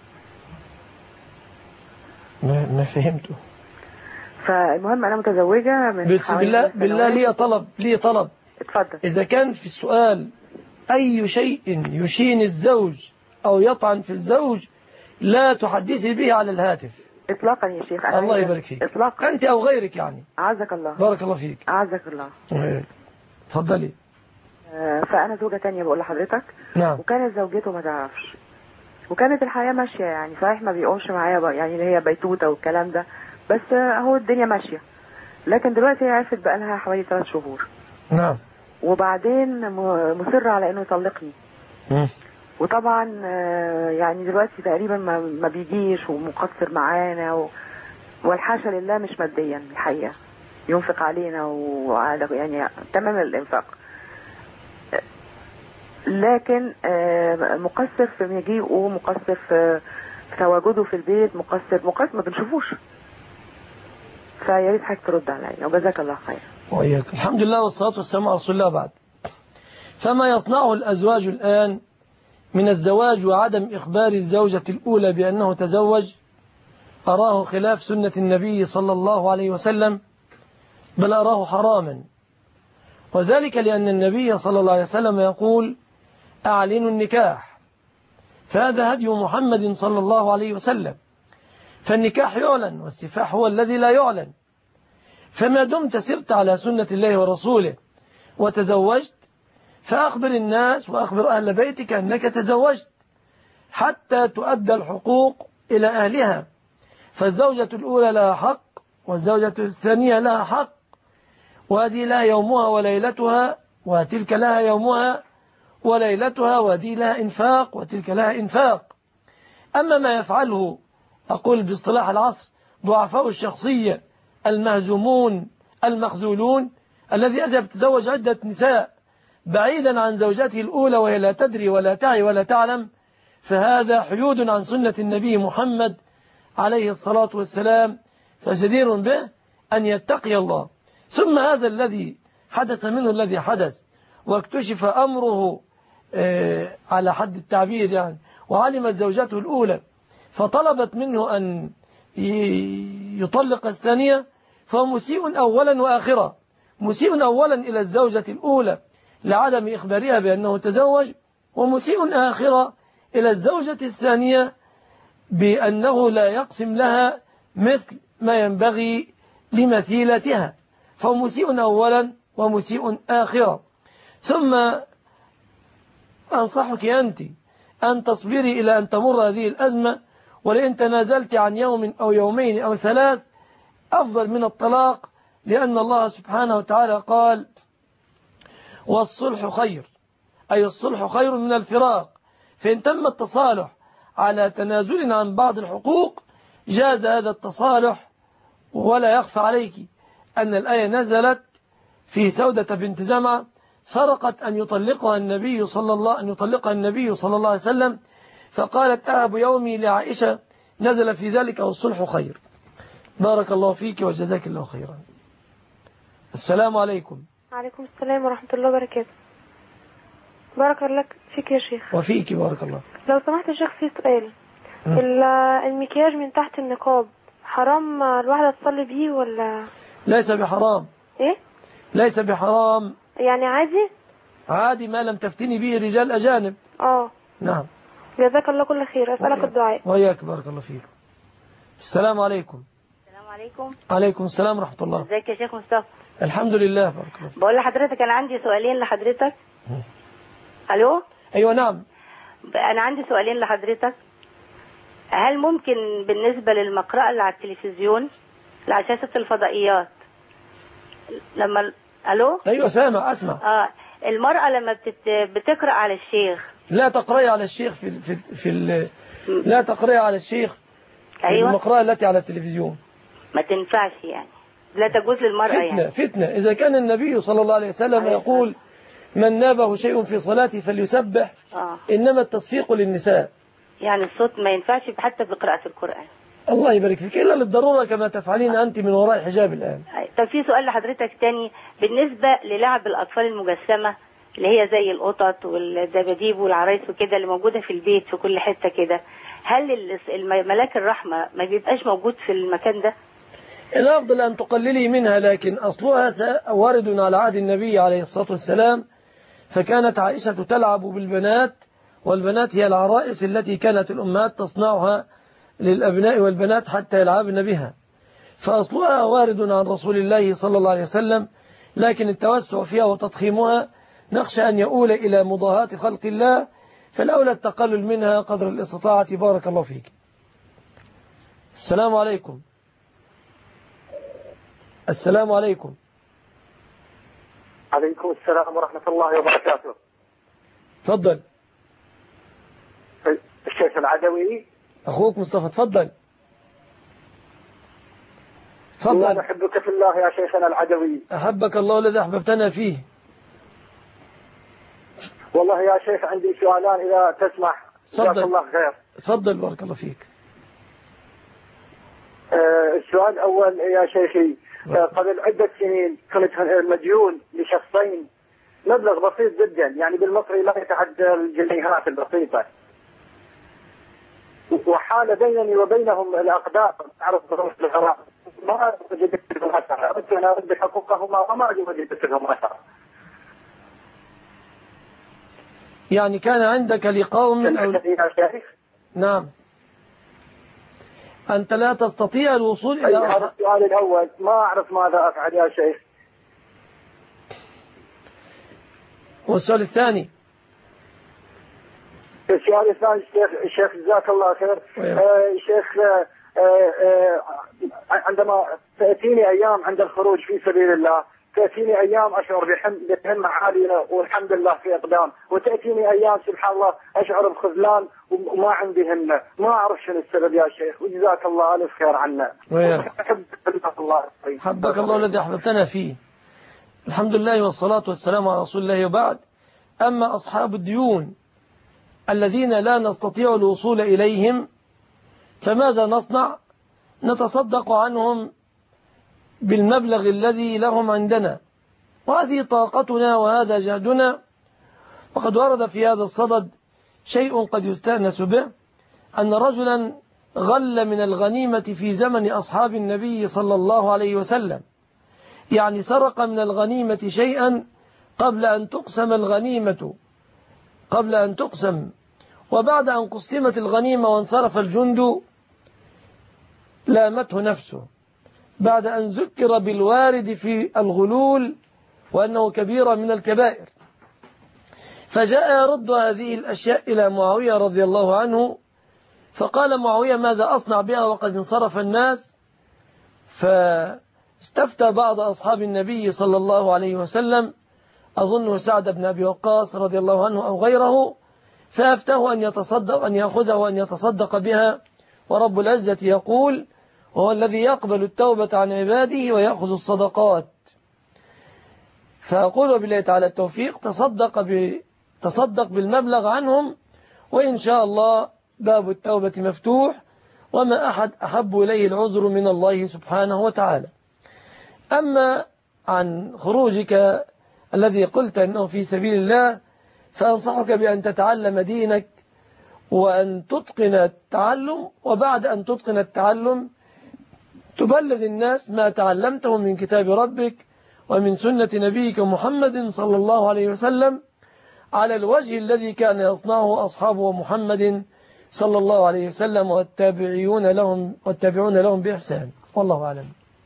ما ما فهمته. فالمهم أنا متزوجة من بس بالله بالله لي طلب لي طلب. اتفضل. إذا كان في السؤال أي شيء يشين الزوج أو يطعن في الزوج لا تحدثي به على الهاتف. إطلاقا يا شيخ. أنا الله يبارك فيك. إطلاقا. أنت أو غيرك يعني. أعزك الله. بارك الله فيك. أعزك الله. تفضلي. آه فأنا زوجة تانية بقول لحضرتك. نعم. وكانت زوجته ما تعرفش، وكانت الحياة ماشية يعني، صحيح ما بيقومش معايا يعني اللي هي بيتوتة والكلام ده، بس هو الدنيا ماشية. لكن دلوقتي هي عرفت بقى لها حوالي ثلاث شهور. نعم. وبعدين مصرة على انه يطلقني. م. وطبعا يعني دلوقتي تقريبا ما, ما بيجيش ومقصر معانا و... والحاشا لله مش ماديا الحقيقة، ينفق علينا وعلى يعني تمام الانفاق، لكن مقصر في مجيئه، مقصر في تواجده في البيت، مقصر مقصر ما بنشوفوش. فيا ريت حضرتك ترد عليا وجزاك الله خير. وإياك. الحمد لله والصلاة والسلام على رسول الله. بعد، فما يصنعه الأزواج الآن من الزواج وعدم إخبار الزوجة الأولى بأنه تزوج أراه خلاف سنة النبي صلى الله عليه وسلم، بل أراه حراما، وذلك لأن النبي صلى الله عليه وسلم يقول: أعلنوا النكاح، فهذا هدي محمد صلى الله عليه وسلم، فالنكاح يعلن والسفاح هو الذي لا يعلن. فما دمت سرت على سنة الله ورسوله وتزوجت، فأخبر الناس وأخبر أهل بيتك أنك تزوجت حتى تؤدى الحقوق إلى أهلها. فالزوجة الأولى لها حق، والزوجة الثانية لها حق، وهذه لها يومها وليلتها، وتلك لها يومها وليلتها، وهذه لها إنفاق وتلك لها إنفاق. أما ما يفعله أقول باصطلاح العصر ضعفاء الشخصية المهزومون المخذولون، الذي يذهب يتزوج عدة نساء بعيدا عن زوجته الأولى وهي لا تدري ولا تعي ولا تعلم، فهذا حيود عن سنة النبي محمد عليه الصلاة والسلام، فجدير به أن يتقي الله. ثم هذا الذي حدث منه الذي حدث واكتشف أمره على حد التعبير يعني، وعلمت زوجته الأولى فطلبت منه أن يطلق الثانية، فهو مسيء أولا وآخرا. مسيء أولا إلى الزوجة الأولى لعدم إخبارها بأنه تزوج، ومسيء آخرا إلى الزوجة الثانية بأنه لا يقسم لها مثل ما ينبغي لمثيلتها، فهو مسيء أولا ومسيء آخرا. ثم أنصحك أنت أن تصبري إلى أن تمر هذه الأزمة، ولئن تنازلت عن يوم أو يومين أو ثلاث أفضل من الطلاق، لأن الله سبحانه وتعالى قال: والصلح خير، أي الصلح خير من الفراق. فإن تم التصالح على تنازل عن بعض الحقوق جاز هذا التصالح. ولا يخفى عليك أن الآية نزلت في سودة بنت زمعة، فرقت أن يطلقها النبي صلى الله أن يطلقها النبي صلى الله عليه وسلم، فقالت: أهب يومي لعائشة، نزل في ذلك والصلح خير. بارك الله فيك وجزاك الله خيرا. السلام عليكم. وعليكم السلام ورحمة الله وبركاته. بارك الله فيك يا شيخ. وفيك بارك الله. لو سمحت يا شيخ في سؤال، المكياج من تحت النقاب حرام الواحدة تصلي بيه ولا؟ ليس بحرام. ايه؟ ليس بحرام، يعني عادي؟ عادي ما لم تفتني به رجال أجانب. اه نعم. جزاك الله كل خير. أسألك الدعاء. وإياك بارك الله فيك. السلام عليكم. السلام عليكم. عليكم السلام ورحمة الله. ازيك يا شيخ مصطفى؟ الحمد لله بارك الله فيك. بقول لحضرتك أنا عندي سؤالين لحضرتك. ألو؟ أيوة نعم. أنا عندي سؤالين لحضرتك. هل ممكن بالنسبة للمقرأة اللي على التلفزيون على شاشة الفضائيات لما ألو؟ أيوة سامع أسمع. آه المرأة لما بتت... بتقرأ على الشيخ لا تقرأي على الشيخ في في في ال... لا تقرأي على الشيخ في أيوة؟ المقرأة التي على التلفزيون ما تنفعش يعني، لا تجوز للمرأة فتنة يعني. فتنة إذا كان النبي صلى الله عليه وسلم أيوة. يقول: من نابه شيء في صلاته فليسبح. آه. إنما التصفيق للنساء، يعني الصوت ما ينفعش حتى بقراءة القرآن. الله يبارك فيك، إلا للضرورة كما تفعلين أنت من وراء حجاب الآن. طب في سؤال لحضرتك تاني بالنسبة للعب الأطفال المجسمة اللي هي زي القطط والدباديب والعرايس وكده اللي موجودة في البيت في كل حتة كده، هل ملاك الرحمة ما بيبقاش موجود في المكان ده؟ الأفضل أن تقللي منها، لكن أصلها وارد على عهد النبي عليه الصلاة والسلام، فكانت عائشة تلعب بالبنات، والبنات هي العرائس التي كانت الأمهات تصنعها للأبناء والبنات حتى يلعبن بها، فأصلها وارد عن رسول الله صلى الله عليه وسلم، لكن التوسع فيها وتضخيمها نخشى أن يؤول إلى مضاهاة خلق الله، فالأولى التقلل منها قدر الاستطاعة. بارك الله فيك. السلام عليكم. السلام عليكم. عليكم السلام ورحمة الله وبركاته. تفضل. الشيخ العدوي. أخوك مصطفى، تفضل. تفضل. أنا أحبك في الله يا شيخنا العدوي. أحبك الله الذي أحببتنا فيه. والله يا شيخ عندي سؤالان إذا تسمح. جزاك الله خير. تفضل بارك الله فيك. آه السؤال الأول يا شيخي، آه قبل عدة سنين كنت مديون لشخصين مبلغ بسيط جدا، يعني بالمصري لا يتعدى الجنيهات البسيطة، وحال بينني وبينهم الأقدار، أعرف ظروف الغرام، ما وجدت لهم أثر، أردت أن أرد حقوقهما وما وجدت لهم أثر. يعني كان عندك لقوم من أول... نعم، أنت لا تستطيع الوصول إلى هذا السؤال الأول، ما أعرف ماذا أفعل يا شيخ. والسؤال الثاني؟ السؤال الثاني الشيخ الشيخ جزاك الله خير. آه شيخ آه آه عندما تأتيني أيام عند الخروج في سبيل الله، تأتيني أيام أشعر بهمة عالية والحمد لله في إقدام، وتأتيني أيام سبحان الله أشعر بخذلان وما عندي همة، ما أعرف شنو السبب يا شيخ، وجزاك الله ألف خير عنا. حبك الله. حبك الله الذي أحببتنا فيه. الحمد لله والصلاة والسلام على رسول الله. وبعد، أما أصحاب الديون الذين لا نستطيع الوصول إليهم فماذا نصنع؟ نتصدق عنهم بالمبلغ الذي لهم عندنا، وهذه طاقتنا وهذا جهدنا. وقد ورد في هذا الصدد شيء قد يستأنس به، أن رجلا غل من الغنيمة في زمن أصحاب النبي صلى الله عليه وسلم، يعني سرق من الغنيمة شيئا قبل أن تقسم الغنيمة قبل أن تقسم وبعد أن قسمت الغنيمة وانصرف الجند لامته نفسه بعد أن ذكر بالوارد في الغلول وأنه كبيرة من الكبائر، فجاء يرد هذه الأشياء إلى معاوية رضي الله عنه، فقال معاوية ماذا أصنع بها وقد انصرف الناس؟ فاستفتى بعض أصحاب النبي صلى الله عليه وسلم، أظنه سعد بن أبي وقاص رضي الله عنه أو غيره، فأفتاه أن يتصدق أن يأخذها وأن يتصدق بها، ورب العزة يقول وهو الذي يقبل التوبة عن عباده ويأخذ الصدقات. فأقول بالله تعالى التوفيق، تصدق, ب... تصدق بالمبلغ عنهم، وإن شاء الله باب التوبة مفتوح، وما أحد أحب إليه العذر من الله سبحانه وتعالى. أما عن خروجك الذي قلت أنه في سبيل الله، فأنصحك بأن تتعلم دينك وأن تتقن التعلم، وبعد أن تتقن التعلم تبلغ الناس ما تعلمته من كتاب ربك ومن سنة نبيك محمد صلى الله عليه وسلم على الوجه الذي كان يصنعه أصحابه محمد صلى الله عليه وسلم والتابعون لهم والتابعون لهم بإحسان. والله أعلم.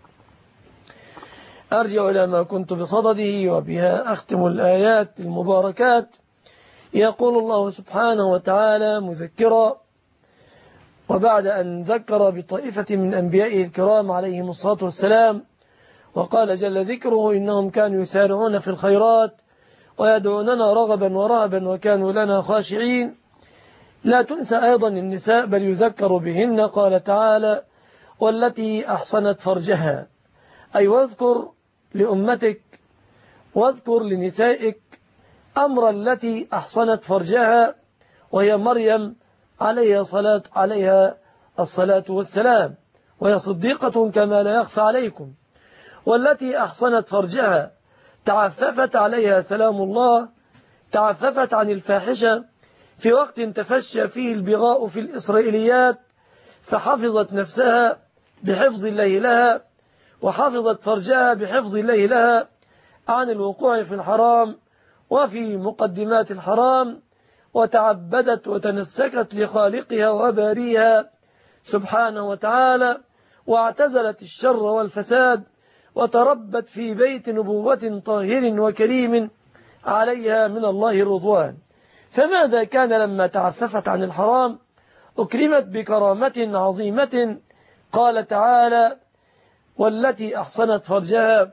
أرجع إلى ما كنت بصدده، وبها أختم الآيات المباركات. يقول الله سبحانه وتعالى مذكرا وبعد أن ذكر بطائفة من أنبيائه الكرام عليهم الصلاة والسلام، وقال جل ذكره إنهم كانوا يسارعون في الخيرات ويدعوننا رغبا ورهبا وكانوا لنا خاشعين. لا تنسى أيضا النساء بل يذكر بهن. قال تعالى والتي أحصنت فرجها، أي واذكر لأمتك واذكر لنسائك أمر التي أحصنت فرجها، وهي مريم عليها صلاة عليها الصلاة والسلام، وهي صديقة كما لا يخفى عليكم. والتي أحصنت فرجها تعففت عليها سلام الله، تعففت عن الفاحشة في وقت تفشى فيه البغاء في الإسرائيليات، فحفظت نفسها بحفظ الله لها، وحفظت فرجها بحفظ الله لها عن الوقوع في الحرام وفي مقدمات الحرام، وتعبدت وتنسكت لخالقها وباريها سبحانه وتعالى، واعتزلت الشر والفساد، وتربت في بيت نبوة طاهر وكريم عليها من الله الرضوان. فماذا كان لما تعففت عن الحرام؟ أكرمت بكرامة عظيمة. قال تعالى: والتي أحصنت فرجها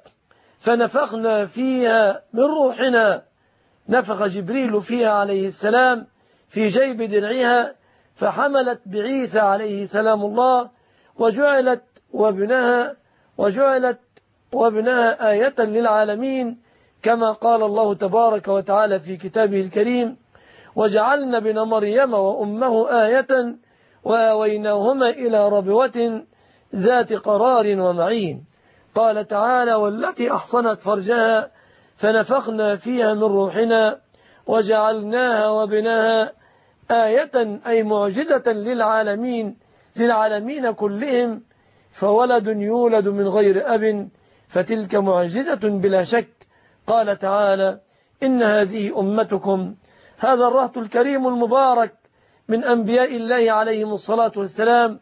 فنفخنا فيها من روحنا. نفخ جبريل فيها عليه السلام في جيب درعها، فحملت بعيسى عليه سلام الله، وجعلت وابنها وجعلت وابنها آية للعالمين، كما قال الله تبارك وتعالى في كتابه الكريم: وجعلنا ابن مريم وأمه آية وآويناهما إلى ربوة ذات قرار ومعين. قال تعالى: والتي أحصنت فرجها فنفخنا فيها من روحنا وجعلناها وابنها آية، أي معجزة للعالمين للعالمين كلهم. فولد يولد من غير أب فتلك معجزة بلا شك. قال تعالى: إن هذه أمتكم، هذا الرهط الكريم المبارك من أنبياء الله عليهم الصلاة والسلام،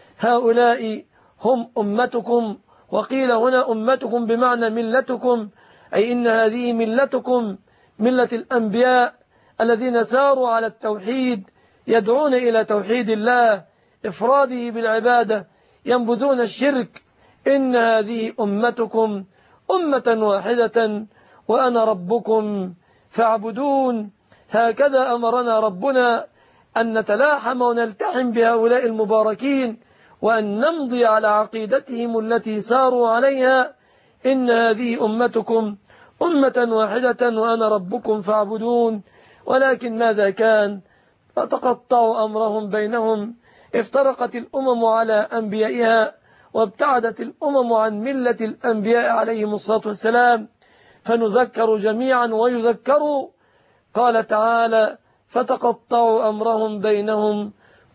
هؤلاء هم أمتكم. وقيل هنا أمتكم بمعنى ملتكم، أي إن هذه ملتكم، ملة الأنبياء الذين ساروا على التوحيد، يدعون إلى توحيد الله، إفراده بالعبادة، ينبذون الشرك. إن هذه أمتكم أمة واحدة وأنا ربكم فاعبدون. هكذا أمرنا ربنا أن نتلاحم ونلتحم بهؤلاء المباركين، وأن نمضي على عقيدتهم التي ساروا عليها. إن هذه أمتكم أمة واحدة وأنا ربكم فاعبدون. ولكن ماذا كان؟ فتقطعوا أمرهم بينهم، افترقت الأمم على أنبيائها، وابتعدت الأمم عن ملة الأنبياء عليهم الصلاة والسلام، فنذكر جميعا ويذكروا. قال تعالى: فتقطعوا أمرهم بينهم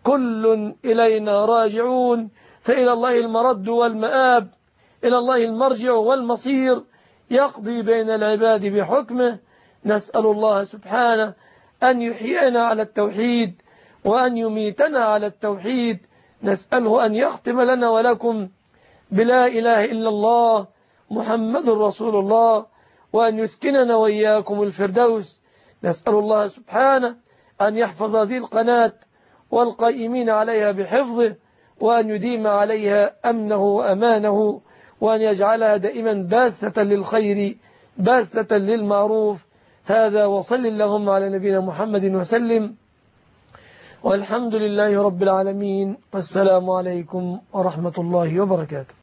كل إلينا راجعون. فإلى الله المرد والمآب، إلى الله المرجع والمصير، يقضي بين العباد بحكمه. نسأل الله سبحانه أن يحيينا على التوحيد وأن يميتنا على التوحيد. نسأله أن يختم لنا ولكم بلا إله إلا الله محمد رسول الله، وأن يسكننا وإياكم الفردوس. نسأل الله سبحانه أن يحفظ هذه القناة والقائمين عليها بحفظه، وأن يديم عليها أمنه وأمانه، وأن يجعلها دائما باثة للخير باثة للمعروف. هذا وصل اللهم على نبينا محمد وسلم، والحمد لله رب العالمين، والسلام عليكم ورحمة الله وبركاته.